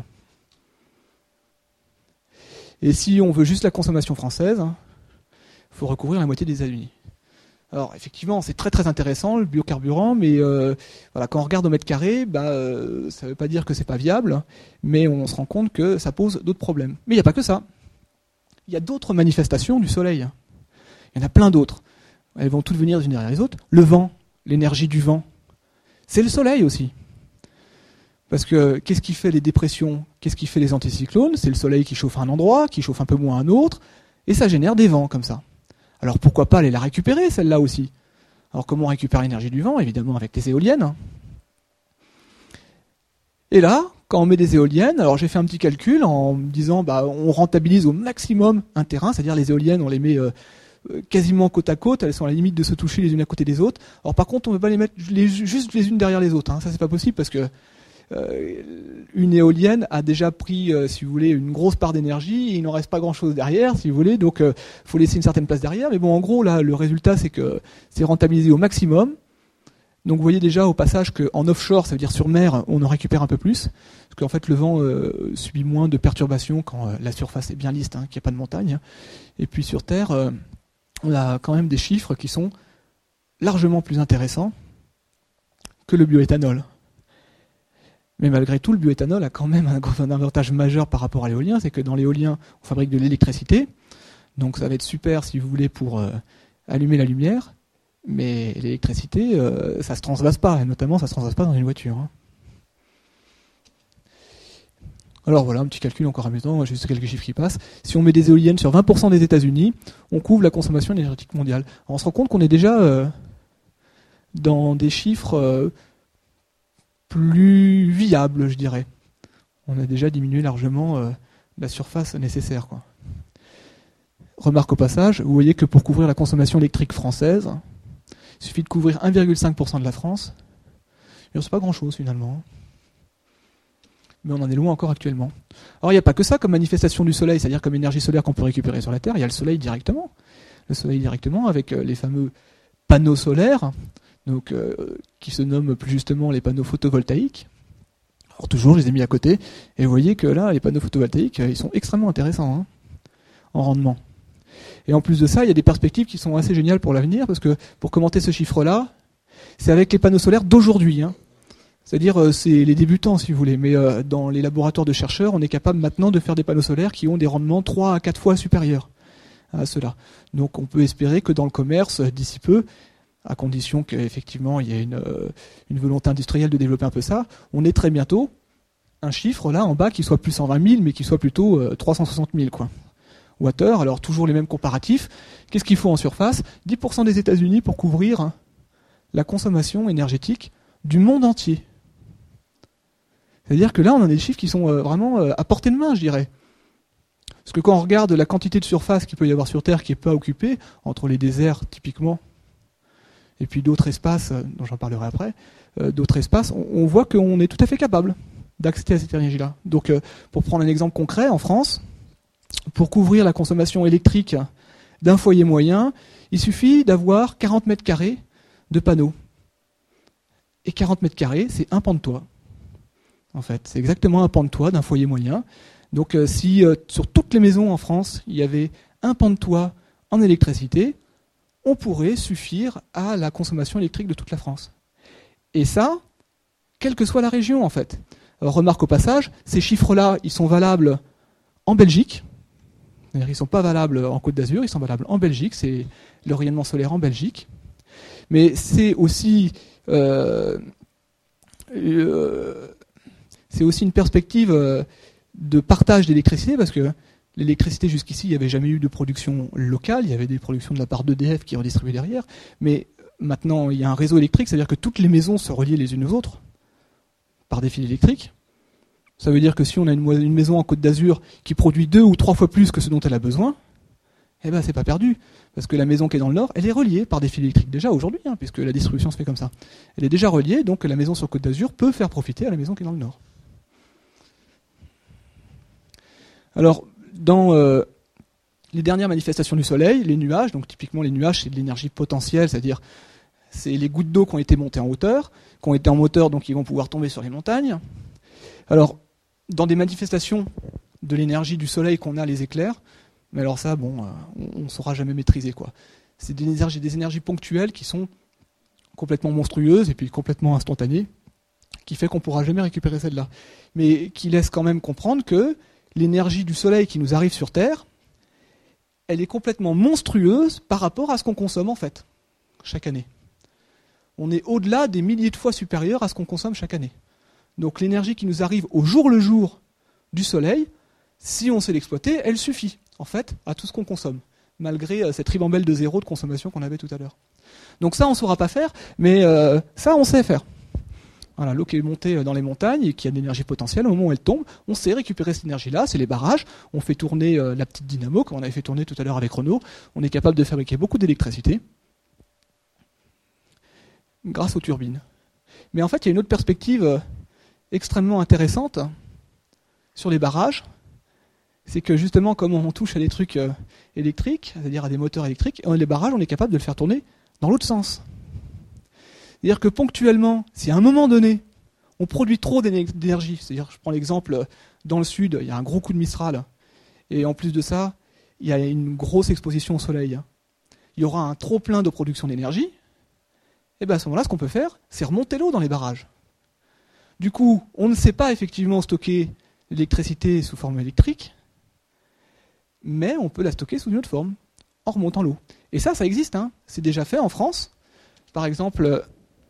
Et si on veut juste la consommation française, il faut recouvrir la moitié des États-Unis. Alors effectivement, c'est très très intéressant le biocarburant, mais voilà, quand on regarde au mètre carré, ça ne veut pas dire que c'est pas viable, mais on se rend compte que ça pose d'autres problèmes. Mais il n'y a pas que ça. Il y a d'autres manifestations du soleil. Il y en a plein d'autres. Elles vont toutes venir les unes derrière les autres. Le vent, l'énergie du vent, c'est le soleil aussi. Parce que qu'est-ce qui fait les dépressions? Qu'est-ce qui fait les anticyclones? C'est le soleil qui chauffe un endroit, qui chauffe un peu moins un autre, et ça génère des vents comme ça. Alors pourquoi pas aller la récupérer, celle-là aussi? Alors comment on récupère l'énergie du vent? Évidemment avec des éoliennes. Et là, quand on met des éoliennes, alors j'ai fait un petit calcul en me disant on rentabilise au maximum un terrain, c'est-à-dire les éoliennes, on les met quasiment côte à côte, elles sont à la limite de se toucher les unes à côté des autres. Alors par contre, on ne peut pas les mettre juste les unes derrière les autres, hein. Ça c'est pas possible parce que une éolienne a déjà pris, si vous voulez, une grosse part d'énergie, et il n'en reste pas grand-chose derrière, si vous voulez, donc faut laisser une certaine place derrière. Mais bon, en gros, là, le résultat, c'est que c'est rentabilisé au maximum. Donc vous voyez déjà au passage qu'en offshore, ça veut dire sur mer, on en récupère un peu plus, parce qu'en fait le vent subit moins de perturbations quand la surface est bien lisse, qu'il n'y a pas de montagne. Et puis sur terre, on a quand même des chiffres qui sont largement plus intéressants que le bioéthanol. Mais malgré tout, le bioéthanol a quand même un avantage majeur par rapport à l'éolien, c'est que dans l'éolien, on fabrique de l'électricité, donc ça va être super si vous voulez pour allumer la lumière, mais l'électricité, ça se transvase pas, et notamment ça se transvase pas dans une voiture. Alors voilà, un petit calcul encore amusant, juste quelques chiffres qui passent. Si on met des éoliennes sur 20% des États-Unis, on couvre la consommation énergétique mondiale. Alors on se rend compte qu'on est déjà dans des chiffres plus viable, je dirais. On a déjà diminué largement la surface nécessaire, quoi. Remarque au passage, vous voyez que pour couvrir la consommation électrique française, il suffit de couvrir 1,5% de la France. Et c'est pas grand-chose finalement. Mais on en est loin encore actuellement. Alors il n'y a pas que ça comme manifestation du soleil, c'est-à-dire comme énergie solaire qu'on peut récupérer sur la Terre, il y a le soleil directement. Le soleil directement avec les fameux panneaux solaires, donc, qui se nomment plus justement les panneaux photovoltaïques. Alors toujours, je les ai mis à côté, et vous voyez que là, les panneaux photovoltaïques, ils sont extrêmement intéressants en rendement. Et en plus de ça, il y a des perspectives qui sont assez géniales pour l'avenir, parce que pour commenter ce chiffre-là, c'est avec les panneaux solaires d'aujourd'hui. C'est-à-dire, c'est les débutants, si vous voulez, mais dans les laboratoires de chercheurs, on est capable maintenant de faire des panneaux solaires qui ont des rendements 3 à 4 fois supérieurs à ceux-là. Donc on peut espérer que dans le commerce, d'ici peu, à condition qu'effectivement il y ait une volonté industrielle de développer un peu ça, on est très bientôt un chiffre là en bas qui soit plus 120 000, mais qui soit plutôt 360 000 quoi. Wattheures. Alors toujours les mêmes comparatifs. Qu'est-ce qu'il faut en surface? 10% des États-Unis pour couvrir la consommation énergétique du monde entier. C'est-à-dire que là, on a des chiffres qui sont vraiment à portée de main, je dirais. Parce que quand on regarde la quantité de surface qu'il peut y avoir sur Terre qui n'est pas occupée, entre les déserts typiquement, et puis d'autres espaces, dont j'en parlerai après, d'autres espaces, on voit qu'on est tout à fait capable d'accéder à cette énergie-là. Donc, pour prendre un exemple concret, en France, pour couvrir la consommation électrique d'un foyer moyen, il suffit d'avoir 40 mètres carrés de panneaux. Et 40 mètres carrés, c'est un pan de toit. En fait, c'est exactement un pan de toit d'un foyer moyen. Donc si sur toutes les maisons en France, il y avait un pan de toit en électricité, on pourrait suffire à la consommation électrique de toute la France. Et ça, quelle que soit la région en fait. Alors, remarque au passage, ces chiffres-là, ils sont valables en Belgique. C'est-à-dire, ils ne sont pas valables en Côte d'Azur, ils sont valables en Belgique, c'est le rayonnement solaire en Belgique. Mais c'est aussi une perspective de partage d'électricité, parce que l'électricité jusqu'ici, il n'y avait jamais eu de production locale, il y avait des productions de la part d'EDF qui redistribuaient derrière, mais maintenant il y a un réseau électrique, c'est-à-dire que toutes les maisons se relient les unes aux autres par des fils électriques. Ça veut dire que si on a une maison en Côte d'Azur qui produit 2 ou 3 fois plus que ce dont elle a besoin, eh ben c'est pas perdu, parce que la maison qui est dans le nord, elle est reliée par des fils électriques déjà aujourd'hui, puisque la distribution se fait comme ça. Elle est déjà reliée, donc la maison sur Côte d'Azur peut faire profiter à la maison qui est dans le nord. Alors, dans les dernières manifestations du soleil, les nuages, donc typiquement les nuages, c'est de l'énergie potentielle, c'est-à-dire c'est les gouttes d'eau qui ont été montées en hauteur, qui ont été en hauteur, donc ils vont pouvoir tomber sur les montagnes. Alors, dans des manifestations de l'énergie du soleil qu'on a, les éclairs, mais alors ça, bon, on ne saura jamais maîtriser, quoi. C'est des énergies ponctuelles qui sont complètement monstrueuses et puis complètement instantanées, qui fait qu'on ne pourra jamais récupérer celle-là. Mais qui laisse quand même comprendre que l'énergie du soleil qui nous arrive sur Terre, elle est complètement monstrueuse par rapport à ce qu'on consomme en fait, chaque année. On est au-delà des milliers de fois supérieur à ce qu'on consomme chaque année. Donc l'énergie qui nous arrive au jour le jour du soleil, si on sait l'exploiter, elle suffit en fait à tout ce qu'on consomme, malgré cette ribambelle de zéro de consommation qu'on avait tout à l'heure. Donc ça on ne saura pas faire, mais ça on sait faire. Voilà, l'eau qui est montée dans les montagnes et qui a de l'énergie potentielle, au moment où elle tombe, on sait récupérer cette énergie-là, c'est les barrages, on fait tourner la petite dynamo, comme on avait fait tourner tout à l'heure avec Renault, on est capable de fabriquer beaucoup d'électricité grâce aux turbines. Mais en fait, il y a une autre perspective extrêmement intéressante sur les barrages, c'est que justement, comme on touche à des trucs électriques, c'est-à-dire à des moteurs électriques, les barrages, on est capable de le faire tourner dans l'autre sens. C'est-à-dire que ponctuellement, si à un moment donné, on produit trop d'énergie, c'est-à-dire, je prends l'exemple, dans le sud, il y a un gros coup de Mistral, et en plus de ça, il y a une grosse exposition au soleil. Il y aura un trop plein de production d'énergie, et bien à ce moment-là, ce qu'on peut faire, c'est remonter l'eau dans les barrages. Du coup, on ne sait pas effectivement stocker l'électricité sous forme électrique, mais on peut la stocker sous une autre forme, en remontant l'eau. Et ça existe, c'est déjà fait en France. Par exemple,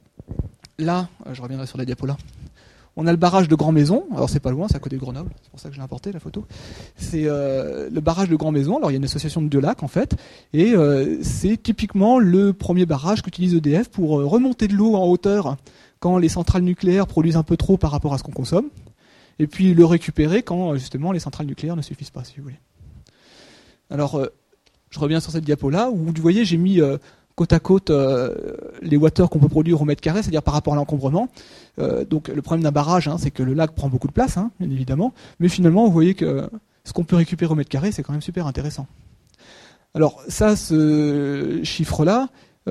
là, je reviendrai sur la diapo là, on a le barrage de Grand Maison, alors c'est pas loin, c'est à côté de Grenoble, c'est pour ça que je l'ai importé la photo. C'est le barrage de Grand Maison, alors il y a une association de 2 lacs en fait, et c'est typiquement le premier barrage qu'utilise EDF pour remonter de l'eau en hauteur quand les centrales nucléaires produisent un peu trop par rapport à ce qu'on consomme, et puis le récupérer quand justement les centrales nucléaires ne suffisent pas, si vous voulez. Alors, je reviens sur cette diapo là, où vous voyez, j'ai mis côte à côte les wattheures qu'on peut produire au mètre carré, c'est-à-dire par rapport à l'encombrement. Donc le problème d'un barrage, c'est que le lac prend beaucoup de place, bien évidemment, mais finalement vous voyez que ce qu'on peut récupérer au mètre carré, c'est quand même super intéressant. Alors ça, ce chiffre-là,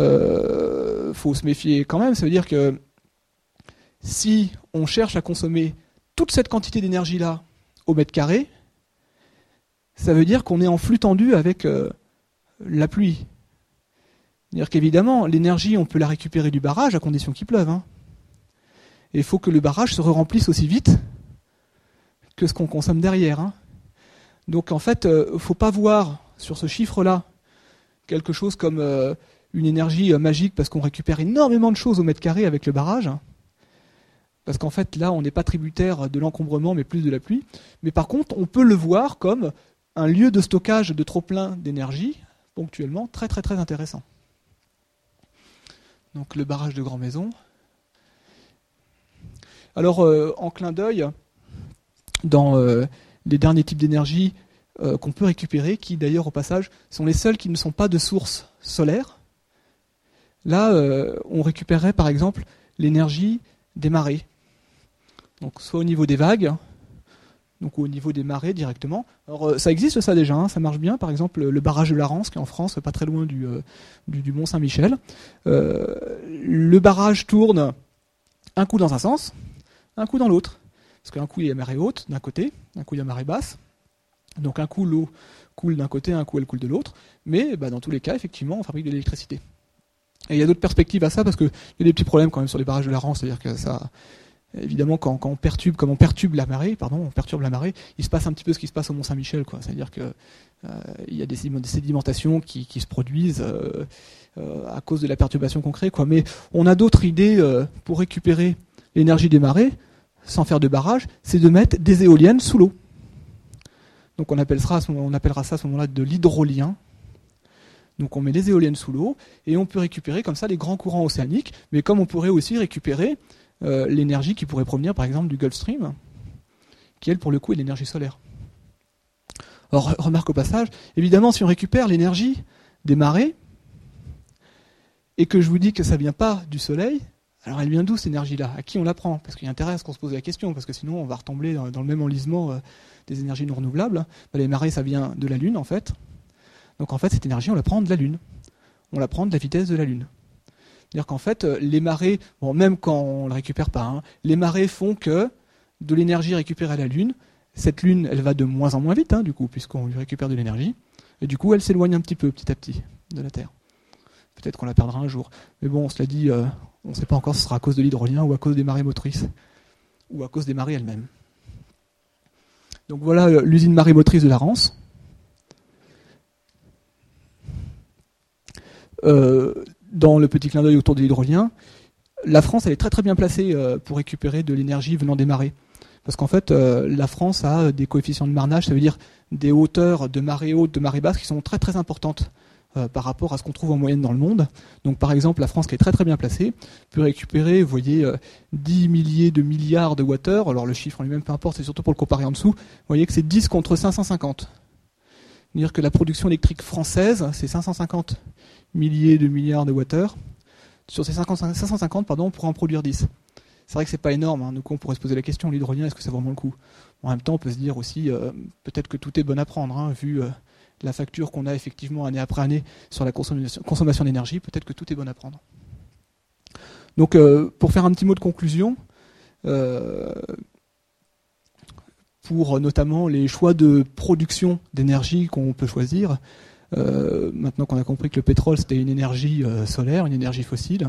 faut se méfier quand même, ça veut dire que si on cherche à consommer toute cette quantité d'énergie-là au mètre carré, ça veut dire qu'on est en flux tendu avec la pluie. C'est-à-dire qu'évidemment, l'énergie, on peut la récupérer du barrage à condition qu'il pleuve. Et il faut que le barrage se remplisse aussi vite que ce qu'on consomme derrière. Donc en fait, il ne faut pas voir sur ce chiffre-là quelque chose comme une énergie magique parce qu'on récupère énormément de choses au mètre carré avec le barrage. parce qu'en fait là on n'est pas tributaire de l'encombrement mais plus de la pluie. Mais par contre on peut le voir comme un lieu de stockage de trop-plein d'énergie, ponctuellement très très très intéressant. Donc le barrage de Grand Maison. Alors en clin d'œil, dans les derniers types d'énergie qu'on peut récupérer, qui d'ailleurs au passage sont les seuls qui ne sont pas de source solaire, là on récupérerait par exemple l'énergie des marées. Donc soit au niveau des vagues, donc au niveau des marées directement. Alors ça existe ça déjà, hein, ça marche bien. Par exemple le barrage de la Rance qui est en France, pas très loin du Mont Saint-Michel. Le barrage tourne un coup dans un sens, un coup dans l'autre. Parce qu'un coup il y a marée haute d'un côté, un coup il y a marée basse. Donc un coup l'eau coule d'un côté, un coup elle coule de l'autre. Mais dans tous les cas effectivement on fabrique de l'électricité. Et il y a d'autres perspectives à ça parce qu'il y a des petits problèmes quand même sur les barrages de la Rance, c'est-à-dire que ça... Évidemment, quand on perturbe la marée, il se passe un petit peu ce qui se passe au Mont-Saint-Michel, quoi. C'est-à-dire que il y a des sédimentations qui se produisent à cause de la perturbation qu'on crée, quoi. Mais on a d'autres idées pour récupérer l'énergie des marées, sans faire de barrage, c'est de mettre des éoliennes sous l'eau. Donc on appellera ça à ce moment-là de l'hydrolien. Donc on met les éoliennes sous l'eau et on peut récupérer comme ça les grands courants océaniques, mais comme on pourrait aussi récupérer l'énergie qui pourrait provenir par exemple du Gulf Stream, qui elle pour le coup est l'énergie solaire. Alors remarque au passage, évidemment si on récupère l'énergie des marées, et que je vous dis que ça vient pas du soleil, alors elle vient d'où cette énergie-là? À qui on la prend? Parce qu'il y a intérêt à ce qu'on se pose la question, parce que sinon on va retomber dans le même enlisement des énergies non renouvelables. Les marées ça vient de la Lune en fait. Donc en fait cette énergie on la prend de la Lune. On la prend de la vitesse de la Lune. C'est-à-dire qu'en fait, les marées, bon, même quand on ne le récupère pas, hein, les marées font que de l'énergie récupérée à la Lune, cette Lune, elle va de moins en moins vite, hein, du coup, puisqu'on lui récupère de l'énergie, et du coup, elle s'éloigne un petit à petit, de la Terre. Peut-être qu'on la perdra un jour. Mais bon, cela dit, on ne sait pas encore si ce sera à cause de l'hydrolien ou à cause des marées motrices, ou à cause des marées elles-mêmes. Donc voilà l'usine marée motrice de la Rance. Dans le petit clin d'œil autour de l'hydrolien, la France elle est très très bien placée pour récupérer de l'énergie venant des marées. Parce qu'en fait, la France a des coefficients de marnage, ça veut dire des hauteurs de marée haute, de marée basse qui sont très très importantes par rapport à ce qu'on trouve en moyenne dans le monde. Donc par exemple, la France qui est très très bien placée peut récupérer, vous voyez, 10 milliers de milliards de wattheures. Alors le chiffre en lui-même, peu importe, c'est surtout pour le comparer en dessous. Vous voyez que c'est 10 contre 550. C'est-à-dire que la production électrique française, c'est 550 milliers de milliards de wattheures. Sur ces 550, on pourrait en produire 10. C'est vrai que c'est pas énorme, hein. Donc on pourrait se poser la question, l'hydrolien, est-ce que ça vaut vraiment le coup? En même temps, on peut se dire aussi, peut-être que tout est bon à prendre, hein, vu la facture qu'on a effectivement année après année sur la consommation d'énergie, peut-être que tout est bon à prendre. Donc pour faire un petit mot de conclusion, pour notamment les choix de production d'énergie qu'on peut choisir, maintenant qu'on a compris que le pétrole c'était une énergie solaire, une énergie fossile,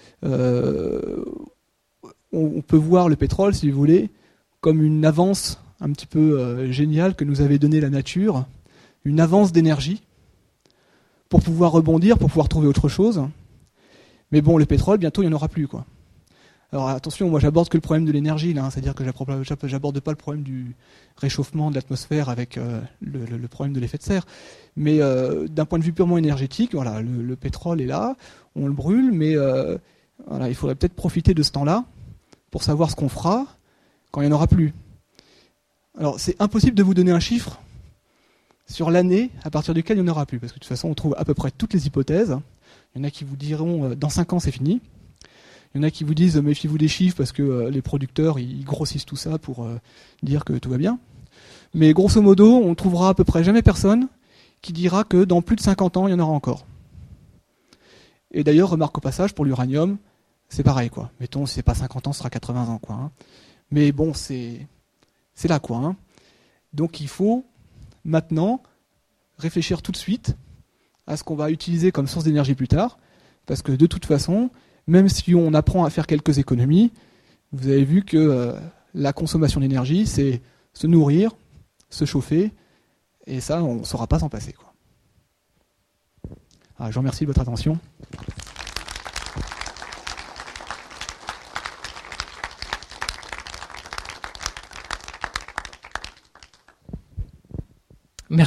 on peut voir le pétrole, si vous voulez, comme une avance un petit peu géniale que nous avait donnée la nature, une avance d'énergie pour pouvoir rebondir, pour pouvoir trouver autre chose. Mais bon, le pétrole, bientôt, il n'y en aura plus, quoi. Alors attention, moi j'aborde que le problème de l'énergie, là, hein, c'est-à-dire que j'aborde pas le problème du réchauffement de l'atmosphère avec le problème de l'effet de serre. Mais d'un point de vue purement énergétique, voilà, le pétrole est là, on le brûle, mais voilà, il faudrait peut-être profiter de ce temps-là pour savoir ce qu'on fera quand il n'y en aura plus. Alors c'est impossible de vous donner un chiffre sur l'année à partir duquel il n'y en aura plus, parce que de toute façon on trouve à peu près toutes les hypothèses. Il y en a qui vous diront dans 5 ans c'est fini. Il y en a qui vous disent méfiez-vous des chiffres parce que les producteurs ils grossissent tout ça pour dire que tout va bien. Mais grosso modo, on ne trouvera à peu près jamais personne qui dira que dans plus de 50 ans, il y en aura encore. Et d'ailleurs, remarque au passage, pour l'uranium, c'est pareil, quoi. Mettons, si c'est pas 50 ans, ce sera 80 ans, quoi. Hein. Mais bon, c'est là, quoi. Hein. Donc il faut maintenant réfléchir tout de suite à ce qu'on va utiliser comme source d'énergie plus tard, parce que de toute façon, même si on apprend à faire quelques économies, vous avez vu que la consommation d'énergie, c'est se nourrir, se chauffer, et ça, on ne saura pas s'en passer, quoi. Alors, je vous remercie de votre attention.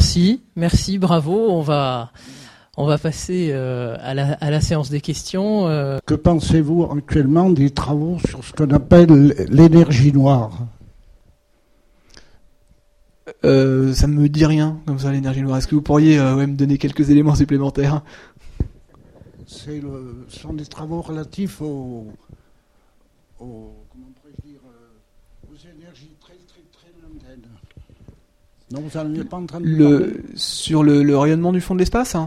merci, bravo. On va passer à la séance des questions. Que pensez-vous actuellement des travaux sur ce qu'on appelle l'énergie noire ? Ça me dit rien, comme ça, l'énergie noire. Est-ce que vous pourriez me donner quelques éléments supplémentaires ? Ce sont des travaux relatifs aux énergies très, très, très lointaines. Donc vous n'en êtes pas en train de parler ? Sur le rayonnement du fond de l'espace, hein ?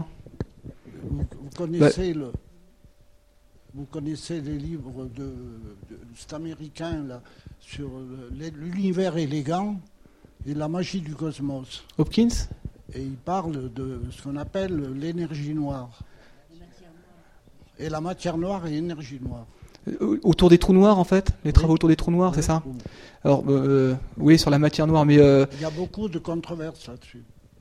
Vous connaissez les livres de cet américain là, sur l'univers élégant et la magie du cosmos. Hopkins ? Et il parle de ce qu'on appelle l'énergie noire. Et la matière noire et l'énergie noire. Autour des trous noirs, en fait ? Les travaux autour des trous noirs, c'est ça ? Alors, oui, sur la matière noire, mais... Il y a beaucoup de controverses là-dessus.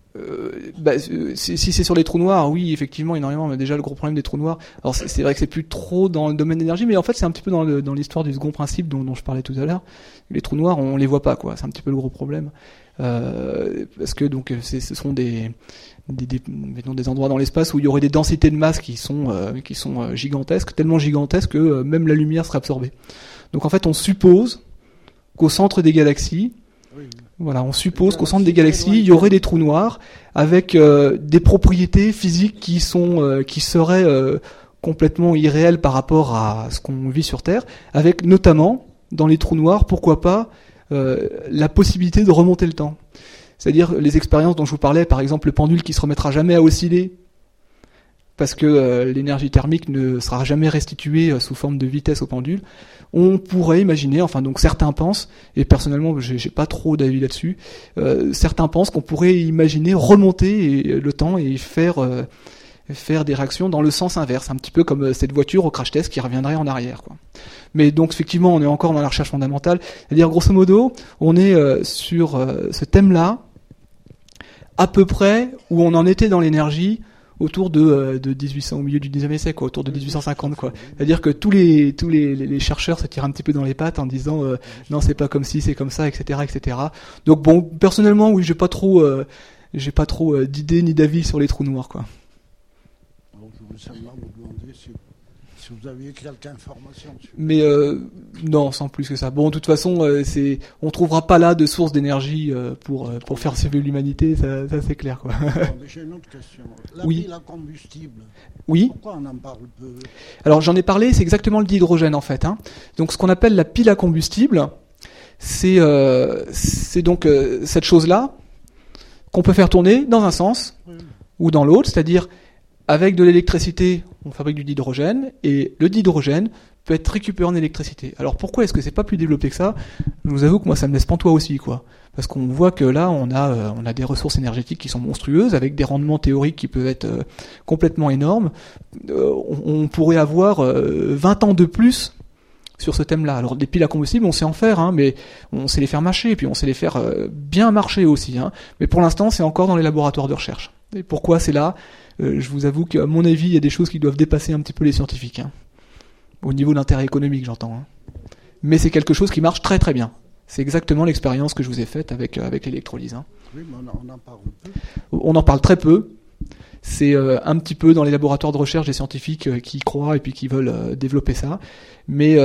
Si c'est sur les trous noirs, oui, effectivement, énormément. Mais déjà, le gros problème des trous noirs, alors c'est vrai que c'est plus trop dans le domaine d'énergie, mais en fait, c'est un petit peu dans l'histoire du second principe dont je parlais tout à l'heure. Les trous noirs, on les voit pas, quoi. C'est un petit peu le gros problème, parce que donc ce sont des endroits dans l'espace où il y aurait des densités de masse qui sont gigantesques, tellement gigantesques que même la lumière serait absorbée. Donc en fait, on suppose qu'au centre des galaxies, on suppose qu'au centre des galaxies, il y aurait des trous noirs avec des propriétés physiques qui seraient complètement irréelles par rapport à ce qu'on vit sur Terre, avec notamment dans les trous noirs, pourquoi pas la possibilité de remonter le temps. C'est-à-dire les expériences dont je vous parlais, par exemple le pendule qui se remettra jamais à osciller parce que l'énergie thermique ne sera jamais restituée sous forme de vitesse au pendule. On pourrait imaginer, enfin donc certains pensent, et personnellement j'ai pas trop d'avis là-dessus, certains pensent qu'on pourrait imaginer remonter le temps et faire des réactions dans le sens inverse, un petit peu comme cette voiture au crash test qui reviendrait en arrière, quoi. Mais donc effectivement on est encore dans la recherche fondamentale, c'est-à-dire grosso modo on est sur ce thème-là à peu près où on en était dans l'énergie autour de 1800, au milieu du 19e siècle, quoi, autour de 1850, quoi. C'est-à-dire que tous les chercheurs se tirent un petit peu dans les pattes en disant non, c'est pas comme si, c'est comme ça, etc., etc. Donc bon, personnellement, oui, j'ai pas trop d'idées ni d'avis sur les trous noirs, quoi. Alors, je voulais seulement vous demander si vous aviez quelques informations. Mais non, sans plus que ça. Bon, de toute façon, on trouvera pas là de source d'énergie pour faire survivre l'humanité, ça c'est clair, quoi. J'ai une autre question. Oui. Pile à combustible. Oui. Pourquoi on en parle peu ? Alors j'en ai parlé, c'est exactement le dihydrogène en fait, hein. Donc ce qu'on appelle la pile à combustible, c'est donc cette chose-là qu'on peut faire tourner dans un sens ou dans l'autre, c'est-à-dire avec de l'électricité, on fabrique du dihydrogène, et le dihydrogène peut être récupéré en électricité. Alors pourquoi est-ce que c'est pas plus développé que ça ? Je vous avoue que moi ça me laisse pantois aussi, quoi. Parce qu'on voit que là on a des ressources énergétiques qui sont monstrueuses, avec des rendements théoriques qui peuvent être complètement énormes. On pourrait avoir 20 ans de plus sur ce thème-là. Alors des piles à combustible, on sait en faire, hein, mais on sait les faire marcher, et puis on sait les faire bien marcher aussi, hein. Mais pour l'instant c'est encore dans les laboratoires de recherche. Et pourquoi c'est là ? Je vous avoue qu'à mon avis, il y a des choses qui doivent dépasser un petit peu les scientifiques, hein. Au niveau d'intérêt économique, j'entends, hein. Mais c'est quelque chose qui marche très très bien. C'est exactement l'expérience que je vous ai faite avec l'électrolyse, hein. Oui, mais on en parle peu. On en parle très peu. C'est un petit peu dans les laboratoires de recherche des scientifiques qui y croient et puis qui veulent développer ça. Mais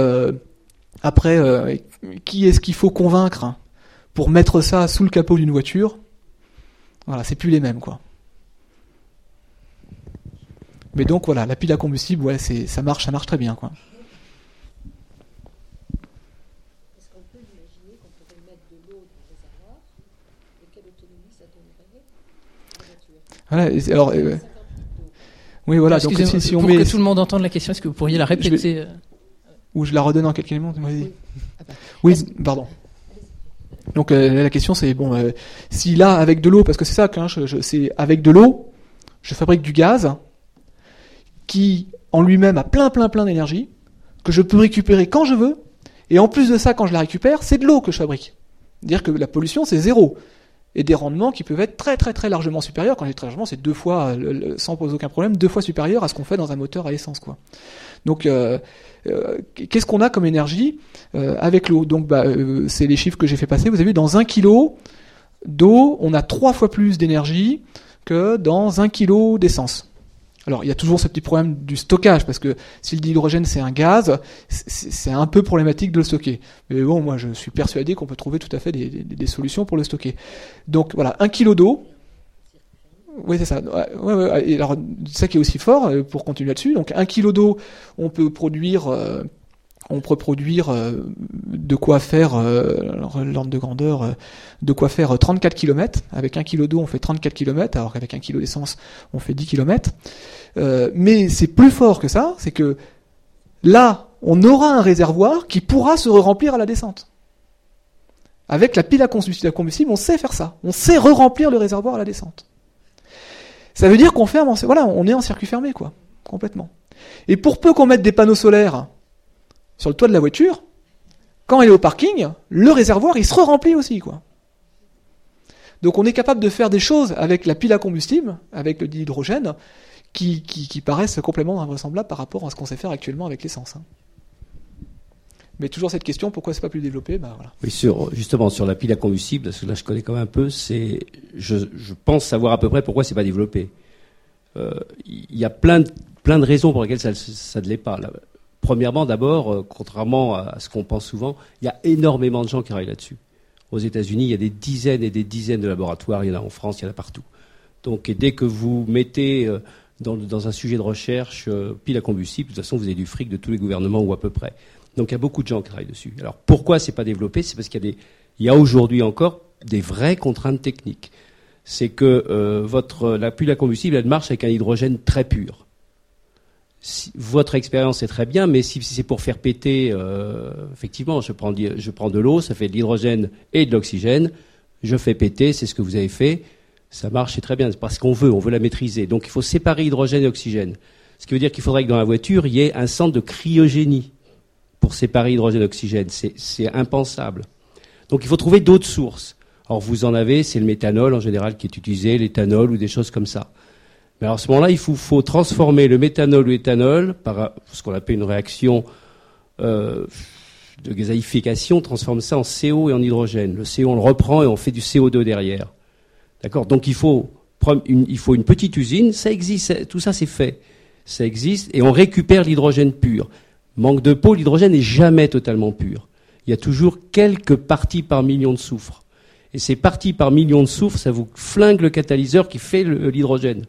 après, qui est-ce qu'il faut convaincre pour mettre ça sous le capot d'une voiture ? Voilà, c'est plus les mêmes, quoi. Mais donc voilà, la pile à combustible, ouais, ça marche très bien, quoi. Est-ce qu'on peut imaginer qu'on pourrait mettre de l'eau dans le réservoir ? Et quelle autonomie ça donnerait à la voiture ? Voilà, alors, oui, voilà. Donc si on pour met, que tout le monde entende la question, est-ce que vous pourriez la répéter ? Ou je la redonne en quelques éléments. Oui, Oui. Pardon. Donc la question c'est bon, si là avec de l'eau, parce que c'est ça que c'est avec de l'eau, je fabrique du gaz qui en lui-même a plein d'énergie que je peux récupérer quand je veux, et en plus de ça, quand je la récupère, c'est de l'eau que je fabrique. C'est-à-dire que la pollution c'est zéro. Et des rendements qui peuvent être très très très largement supérieurs. Quand je dis très largement, c'est 2 fois, sans poser aucun problème, 2 fois supérieur à ce qu'on fait dans un moteur à essence, quoi. Donc, qu'est-ce qu'on a comme énergie avec l'eau ? Donc, c'est les chiffres que j'ai fait passer. Vous avez vu, dans 1 kilo, d'eau, on a 3 fois plus d'énergie que dans 1 kg d'essence. Alors, il y a toujours ce petit problème du stockage, parce que si le dihydrogène c'est un gaz, c'est un peu problématique de le stocker. Mais bon, moi je suis persuadé qu'on peut trouver tout à fait des solutions pour le stocker. Donc voilà, 1 kg d'eau. Oui, c'est ça. Ouais. Et alors, ça qui est aussi fort, pour continuer là-dessus, donc 1 kg d'eau, on peut produire de quoi faire, l'ordre de grandeur, de quoi faire 34 km. Avec 1 kg d'eau, on fait 34 km, alors qu'avec 1 kg d'essence, on fait 10 km. Mais c'est plus fort que ça, c'est que là, on aura un réservoir qui pourra se remplir à la descente. Avec la pile à combustible, on sait faire ça. On sait re-remplir le réservoir à la descente. Ça veut dire qu'on ferme, on est en circuit fermé, quoi, complètement. Et pour peu qu'on mette des panneaux solaires sur le toit de la voiture, quand elle est au parking, le réservoir, il se re-remplit aussi, quoi. Donc on est capable de faire des choses avec la pile à combustible, avec le dihydrogène, qui paraissent complètement invraisemblables par rapport à ce qu'on sait faire actuellement avec l'essence. Mais toujours cette question, pourquoi c'est pas plus développé? Voilà. Oui, justement, sur la pile à combustible, parce que là je connais quand même un peu, je pense savoir à peu près pourquoi c'est pas développé. Il y a plein de raisons pour lesquelles ça ne l'est pas. Là. Premièrement, d'abord, contrairement à ce qu'on pense souvent, il y a énormément de gens qui travaillent là-dessus. Aux États-Unis, il y a des dizaines et des dizaines de laboratoires, il y en a en France, il y en a partout. Donc, et dès que vous mettez dans un sujet de recherche pile à combustible, de toute façon, vous avez du fric de tous les gouvernements ou à peu près. Donc, il y a beaucoup de gens qui travaillent dessus. Alors, pourquoi c'est pas développé? C'est parce qu'il y a aujourd'hui encore des vraies contraintes techniques. C'est que la pile à combustible, elle marche avec un hydrogène très pur. Votre expérience est très bien, mais si c'est pour faire péter, effectivement, je prends de l'eau, ça fait de l'hydrogène et de l'oxygène, je fais péter, c'est ce que vous avez fait, ça marche, c'est très bien, c'est parce qu'on veut la maîtriser. Donc il faut séparer hydrogène et oxygène. Ce qui veut dire qu'il faudrait que dans la voiture, il y ait un centre de cryogénie pour séparer hydrogène et oxygène. C'est impensable. Donc il faut trouver d'autres sources. Or vous en avez, c'est le méthanol en général qui est utilisé, l'éthanol ou des choses comme ça. Mais alors à ce moment-là, il faut transformer le méthanol ou l'éthanol par ce qu'on appelle une réaction de gazéification, on transforme ça en CO et en hydrogène. Le CO, on le reprend et on fait du CO2 derrière. D'accord ? Donc il faut une petite usine, ça existe, tout ça c'est fait. Ça existe et on récupère l'hydrogène pur. Manque de peau, l'hydrogène n'est jamais totalement pur. Il y a toujours quelques parties par million de soufre. Et ces parties par million de soufre, ça vous flingue le catalyseur qui fait l'hydrogène.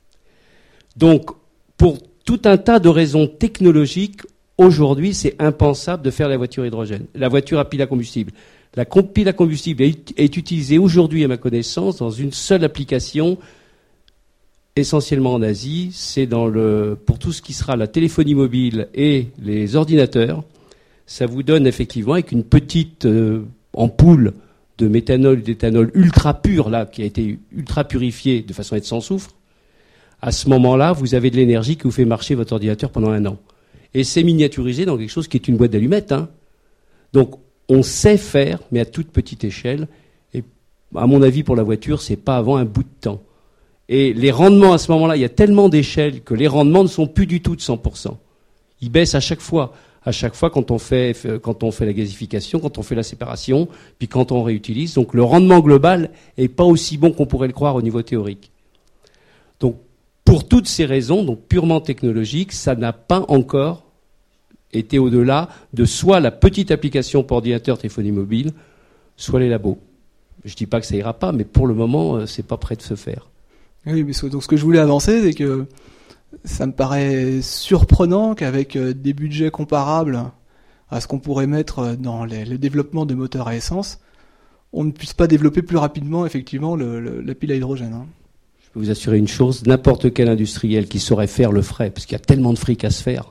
Donc, pour tout un tas de raisons technologiques, aujourd'hui, c'est impensable de faire la voiture hydrogène, la voiture à pile à combustible. La pile à combustible est utilisée aujourd'hui, à ma connaissance, dans une seule application, essentiellement en Asie. C'est pour tout ce qui sera la téléphonie mobile et les ordinateurs. Ça vous donne effectivement, avec une petite ampoule de méthanol, d'éthanol ultra pur, là, qui a été ultra purifié de façon à être sans soufre. À ce moment-là, vous avez de l'énergie qui vous fait marcher votre ordinateur pendant 1 an. Et c'est miniaturisé dans quelque chose qui est une boîte d'allumettes. Donc, on sait faire, mais à toute petite échelle. Et à mon avis, pour la voiture, c'est pas avant un bout de temps. Et les rendements, à ce moment-là, il y a tellement d'échelles que les rendements ne sont plus du tout de 100%. Ils baissent à chaque fois. À chaque fois quand on fait la gazéification, quand on fait la séparation, puis quand on réutilise. Donc, le rendement global est pas aussi bon qu'on pourrait le croire au niveau théorique. Donc, pour toutes ces raisons, donc purement technologiques, ça n'a pas encore été au-delà de soit la petite application pour ordinateur, téléphonie mobile, soit les labos. Je dis pas que ça ira pas, mais pour le moment, c'est pas prêt de se faire. Oui, mais donc ce que je voulais avancer, c'est que ça me paraît surprenant qu'avec des budgets comparables à ce qu'on pourrait mettre dans le développement de moteurs à essence, on ne puisse pas développer plus rapidement, effectivement, la pile à hydrogène. Je peux vous assurer une chose, n'importe quel industriel qui saurait faire le ferait, parce qu'il y a tellement de fric à se faire.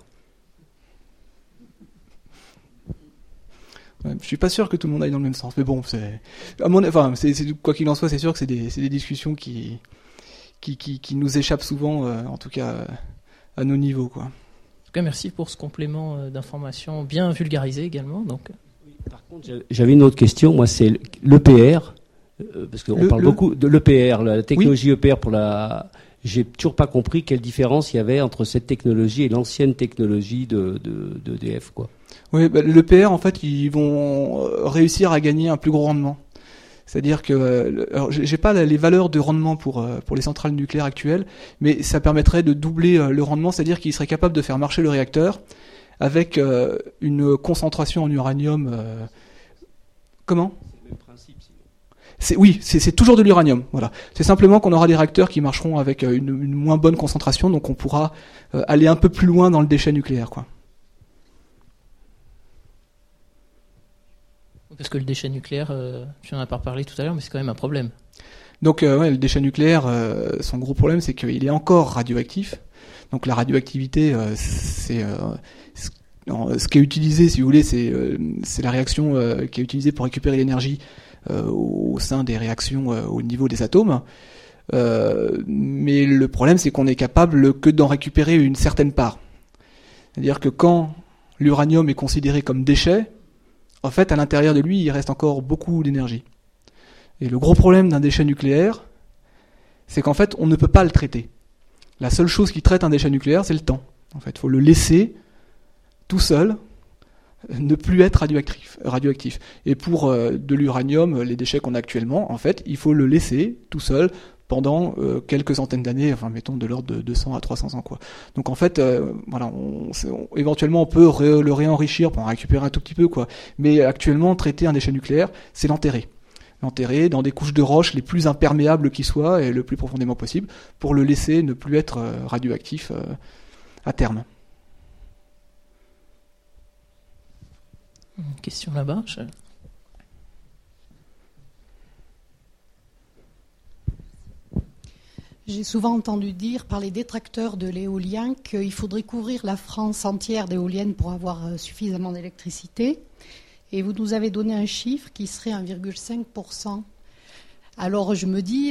Ouais, je suis pas sûr que tout le monde aille dans le même sens, mais bon, quoi qu'il en soit, c'est sûr que c'est des discussions qui nous échappent souvent, en tout cas à nos niveaux, quoi. En tout cas, merci pour ce complément d'information bien vulgarisé également. Donc. Par contre, j'avais une autre question. Moi, c'est l'EPR, parce qu'on parle beaucoup de l'EPR, la technologie EPR pour la. J'ai toujours pas compris quelle différence il y avait entre cette technologie et l'ancienne technologie d'EDF, quoi. Oui, l'EPR, en fait, ils vont réussir à gagner un plus gros rendement. C'est-à-dire que, alors j'ai pas les valeurs de rendement pour les centrales nucléaires actuelles, mais ça permettrait de doubler le rendement, c'est-à-dire qu'il serait capable de faire marcher le réacteur avec une concentration en uranium. Comment ? C'est le même principe, sinon. C'est toujours de l'uranium. Voilà. C'est simplement qu'on aura des réacteurs qui marcheront avec une moins bonne concentration, donc on pourra aller un peu plus loin dans le déchet nucléaire, quoi. Parce que le déchet nucléaire, tu en as pas parlé tout à l'heure, mais c'est quand même un problème. Donc le déchet nucléaire, son gros problème, c'est qu'il est encore radioactif. Donc la radioactivité, c'est ce qui est utilisé, si vous voulez, c'est la réaction qui est utilisée pour récupérer l'énergie au sein des réactions au niveau des atomes. Mais le problème, c'est qu'on est capable que d'en récupérer une certaine part. C'est-à-dire que quand l'uranium est considéré comme déchet, en fait, à l'intérieur de lui, il reste encore beaucoup d'énergie. Et le gros problème d'un déchet nucléaire, c'est qu'en fait, on ne peut pas le traiter. La seule chose qui traite un déchet nucléaire, c'est le temps. En fait, il faut le laisser tout seul, ne plus être radioactif. Et pour de l'uranium, les déchets qu'on a actuellement, en fait, il faut le laisser tout seul pendant quelques centaines d'années, enfin mettons de l'ordre de 200 à 300 ans, quoi. Donc en fait, voilà, éventuellement on peut le réenrichir pour en récupérer un tout petit peu, quoi. Mais actuellement, traiter un déchet nucléaire, c'est l'enterrer dans des couches de roches les plus imperméables qui soient et le plus profondément possible, pour le laisser ne plus être radioactif à terme. Une question là-bas. J'ai souvent entendu dire par les détracteurs de l'éolien qu'il faudrait couvrir la France entière d'éoliennes pour avoir suffisamment d'électricité. Et vous nous avez donné un chiffre qui serait 1,5%. Alors je me dis,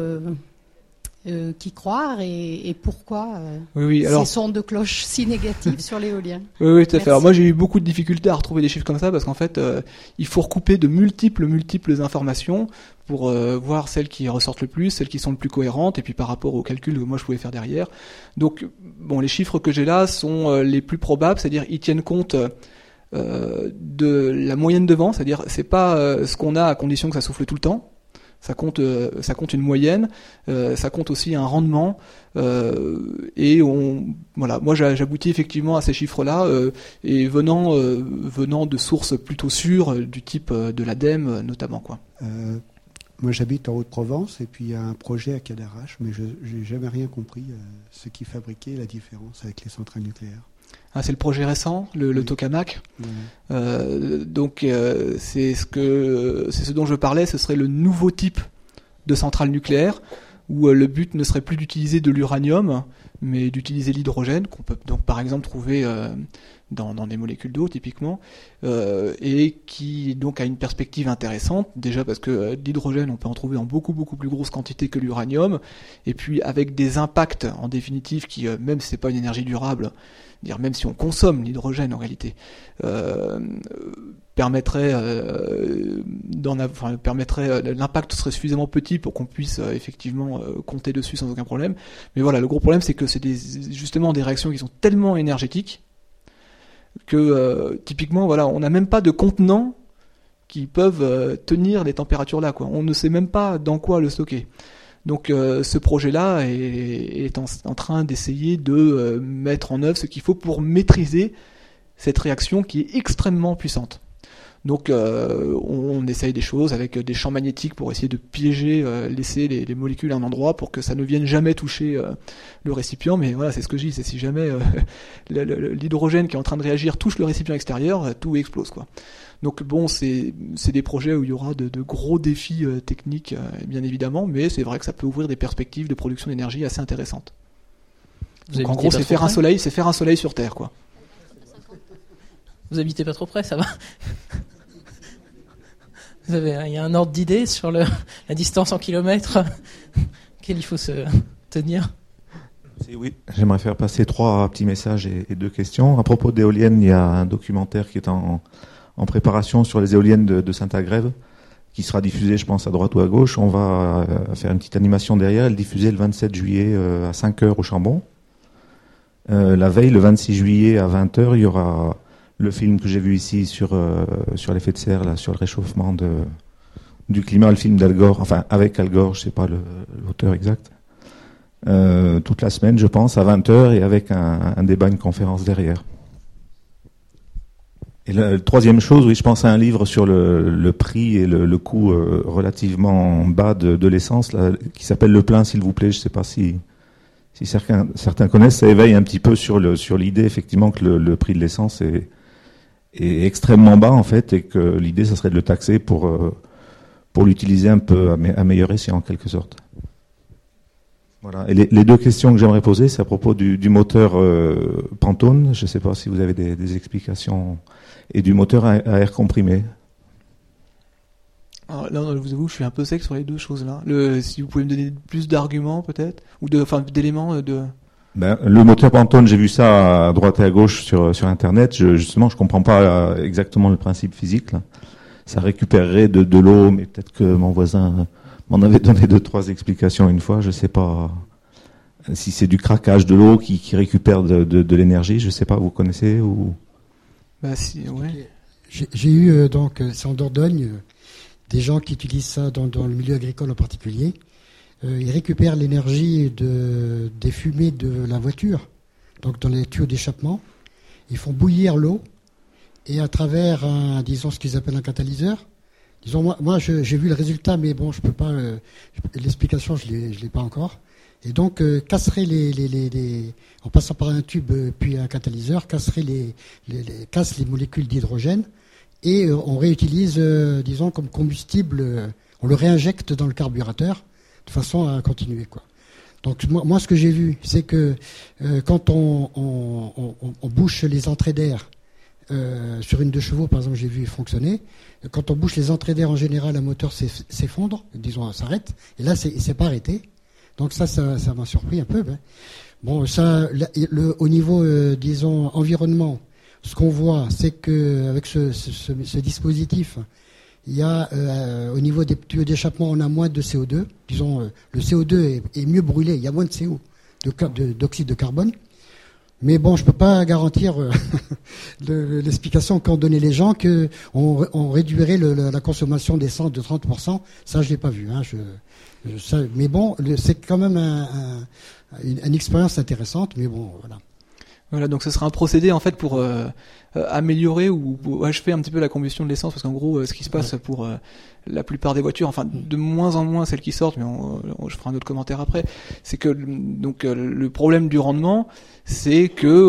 qui croire et pourquoi ces sons de cloche si négatifs sur l'éolien ? Oui, tout à fait. Alors moi j'ai eu beaucoup de difficultés à retrouver des chiffres comme ça parce qu'en fait il faut recouper de multiples informations pour voir celles qui ressortent le plus, celles qui sont le plus cohérentes, et puis par rapport aux calculs que moi je pouvais faire derrière. Donc bon, les chiffres que j'ai là sont les plus probables, c'est-à-dire ils tiennent compte de la moyenne de vent, c'est-à-dire c'est pas ce qu'on a à condition que ça souffle tout le temps. Ça compte une moyenne, ça compte aussi un rendement, et voilà. Moi, j'aboutis effectivement à ces chiffres-là, et venant de sources plutôt sûres, du type de l'ADEME notamment, quoi. Moi, j'habite en Haute-Provence, et puis il y a un projet à Cadarache, mais je n'ai jamais rien compris ce qui fabriquait la différence avec les centrales nucléaires. Ah, c'est le projet récent, le tokamak. Ouais. Donc c'est ce dont je parlais. Ce serait le nouveau type de centrale nucléaire où le but ne serait plus d'utiliser de l'uranium, mais d'utiliser l'hydrogène qu'on peut donc par exemple trouver dans des molécules d'eau typiquement, et qui donc a une perspective intéressante. Déjà parce que l'hydrogène on peut en trouver en beaucoup plus grosse quantité que l'uranium, et puis avec des impacts en définitive qui même si c'est pas une énergie durable, dire même si on consomme l'hydrogène en réalité, permettrait l'impact serait suffisamment petit pour qu'on puisse effectivement compter dessus sans aucun problème. Mais voilà, le gros problème c'est que c'est justement des réactions qui sont tellement énergétiques que typiquement voilà, on n'a même pas de contenants qui peuvent tenir des températures là, quoi. On ne sait même pas dans quoi le stocker. Donc ce projet-là est en train d'essayer de mettre en œuvre ce qu'il faut pour maîtriser cette réaction qui est extrêmement puissante. Donc on essaye des choses avec des champs magnétiques pour essayer de piéger, laisser les molécules à un endroit pour que ça ne vienne jamais toucher le récipient. Mais voilà, c'est ce que je dis, c'est si jamais l'hydrogène qui est en train de réagir touche le récipient extérieur, tout explose, quoi. Donc bon, c'est des projets où il y aura de gros défis techniques, bien évidemment, mais c'est vrai que ça peut ouvrir des perspectives de production d'énergie assez intéressantes. Donc en gros, c'est faire un soleil sur Terre, quoi. Vous habitez pas trop près, ça va. Il y a un ordre d'idée sur la distance en kilomètres auquel il faut se tenir. Oui, j'aimerais faire passer 3 petits messages et 2 questions. À propos d'éoliennes, il y a un documentaire qui est en préparation sur les éoliennes de Saint-Agrève, qui sera diffusé, je pense, à droite ou à gauche. On va faire une petite animation derrière et le diffuser le 27 juillet à 5h au Chambon. La veille, le 26 juillet à 20h, il y aura le film que j'ai vu ici sur l'effet de serre, là, sur le réchauffement de du climat, le film d'Al Gore, enfin avec Al Gore, je sais pas l'auteur exact, toute la semaine, je pense, à 20h, et avec un débat, une conférence derrière. Et la troisième chose, oui, je pense à un livre sur le prix et le coût relativement bas de l'essence, là, qui s'appelle Le Plein, s'il vous plaît. Je ne sais pas si certains connaissent. Ça éveille un petit peu sur l'idée, effectivement, que le prix de l'essence est extrêmement bas, en fait, et que l'idée, ça serait de le taxer pour l'utiliser un peu à meilleur escient, en quelque sorte. Voilà. Et les deux questions que j'aimerais poser, c'est à propos du moteur Pantone. Je ne sais pas si vous avez des explications, et du moteur à air comprimé. Alors là, je vous avoue, je suis un peu sec sur les deux choses-là. Si vous pouvez me donner plus d'arguments, peut-être, ou d'éléments de. Le moteur Pantone, j'ai vu ça à droite et à gauche sur Internet. Justement, je comprends pas exactement le principe physique, là. Ça récupérerait de l'eau, mais peut-être que mon voisin m'en avait donné 2-3 explications une fois. Je sais pas si c'est du craquage de l'eau qui récupère de l'énergie. Je sais pas, vous connaissez ou? Si, ouais. J'ai eu c'est en Dordogne, des gens qui utilisent ça dans le milieu agricole en particulier. Ils récupèrent l'énergie des fumées de la voiture, donc dans les tuyaux d'échappement. Ils font bouillir l'eau, et à travers ce qu'ils appellent un catalyseur. Disons, moi j'ai vu le résultat, mais bon, je peux pas. L'explication, je l'ai pas encore. Et donc, casserait en passant par un tube puis un catalyseur, casse les molécules d'hydrogène, et on réutilise, comme combustible, on le réinjecte dans le carburateur de façon à continuer, quoi. Donc moi ce que j'ai vu, c'est que quand on bouche les entrées d'air sur une 2 chevaux, par exemple, j'ai vu fonctionner. Quand on bouche les entrées d'air, en général, un moteur s'effondre, s'arrête, et là il s'est pas arrêté. Donc ça m'a surpris un peu. Bon, ça, au niveau, environnement, ce qu'on voit, c'est que avec ce dispositif, il y a au niveau des tuyaux d'échappement, on a moins de CO2. Le CO2 est mieux brûlé, il y a moins de CO, d'oxyde de carbone. Mais bon, je peux pas garantir l'explication qu'ont donné les gens que on réduirait la consommation d'essence de 30%. Ça, je l'ai pas vu. Mais bon, c'est quand même une expérience intéressante. Mais bon, voilà. Voilà, donc ce sera un procédé en fait pour améliorer ou achever un petit peu la combustion de l'essence, parce qu'en gros, ce qui se passe pour la plupart des voitures, enfin de moins en moins celles qui sortent, mais je ferai un autre commentaire après, c'est que le problème du rendement, c'est que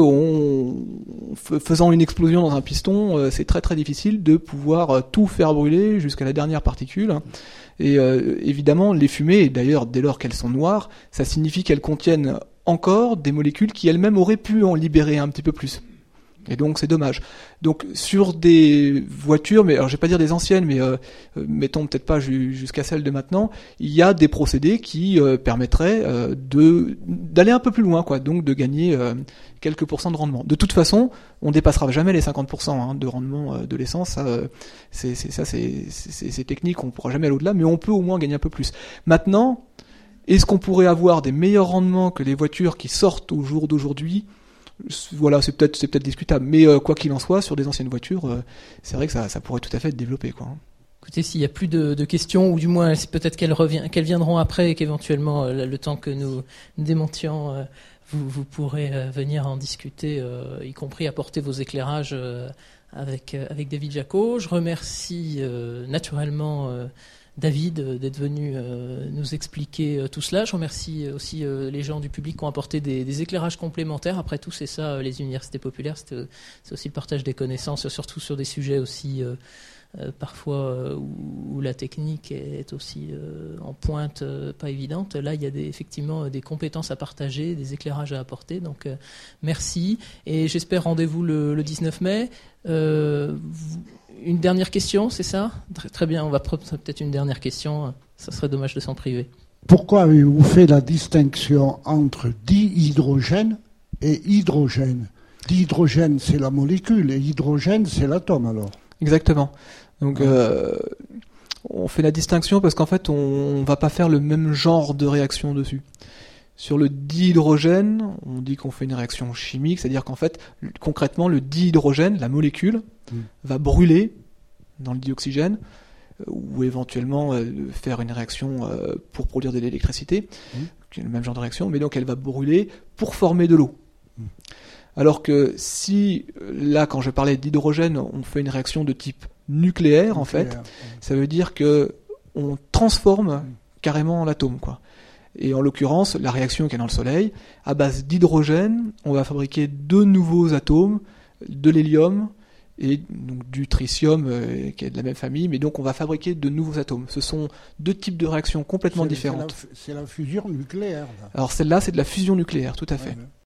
faisant une explosion dans un piston, c'est très très difficile de pouvoir tout faire brûler jusqu'à la dernière particule. Et évidemment, les fumées, et d'ailleurs dès lors qu'elles sont noires, ça signifie qu'elles contiennent encore des molécules qui elles-mêmes auraient pu en libérer un petit peu plus. Et donc c'est dommage. Donc sur des voitures, mais alors je vais pas dire des anciennes, mais mettons peut-être pas jusqu'à celles de maintenant, il y a des procédés qui permettraient d'aller un peu plus loin, quoi. Donc de gagner quelques pourcents de rendement. De toute façon, on dépassera jamais les 50% de rendement de l'essence. Ça, c'est technique, on pourra jamais aller au-delà, mais on peut au moins gagner un peu plus. Maintenant, est-ce qu'on pourrait avoir des meilleurs rendements que les voitures qui sortent au jour d'aujourd'hui ? Voilà, c'est peut-être discutable, mais quoi qu'il en soit, sur des anciennes voitures, c'est vrai que ça pourrait tout à fait être développé, quoi. Écoutez, s'il n'y a plus de questions, ou du moins c'est peut-être qu'elles viendront après, et qu'éventuellement, le temps que nous démontions, vous pourrez venir en discuter, y compris apporter vos éclairages avec David Jacot. Je remercie naturellement David d'être venu nous expliquer tout cela. Je remercie aussi les gens du public qui ont apporté des éclairages complémentaires. Après tout, c'est ça, les universités populaires, c'est aussi le partage des connaissances, surtout sur des sujets aussi parfois où la technique est aussi en pointe, pas évidente. Là, il y a effectivement des compétences à partager, des éclairages à apporter. Donc, merci. Et j'espère rendez-vous le 19 mai. Une dernière question, c'est ça ? Très bien, on va prendre peut-être une dernière question. Ça serait dommage de s'en priver. Pourquoi avez-vous fait la distinction entre dihydrogène et hydrogène ? Dihydrogène, c'est la molécule, et hydrogène, c'est l'atome, alors ? Exactement. Donc, on fait la distinction parce qu'en fait, on va pas faire le même genre de réaction dessus. Sur le dihydrogène, on dit qu'on fait une réaction chimique, c'est-à-dire qu'en fait, concrètement, le dihydrogène, la molécule, va brûler dans le dioxygène, ou éventuellement faire une réaction pour produire de l'électricité, qui est le même genre de réaction, mais donc elle va brûler pour former de l'eau. Alors que si, là, quand je parlais d'hydrogène, on fait une réaction de type nucléaire, en fait, ça veut dire que on transforme carrément l'atome, quoi. Et en l'occurrence, la réaction qui est dans le Soleil, à base d'hydrogène, on va fabriquer 2 nouveaux atomes, de l'hélium et donc du tritium qui est de la même famille, mais donc on va fabriquer de nouveaux atomes. Ce sont 2 types de réactions complètement différentes. C'est la fusion nucléaire. Là. Alors celle-là, c'est de la fusion nucléaire, tout à fait.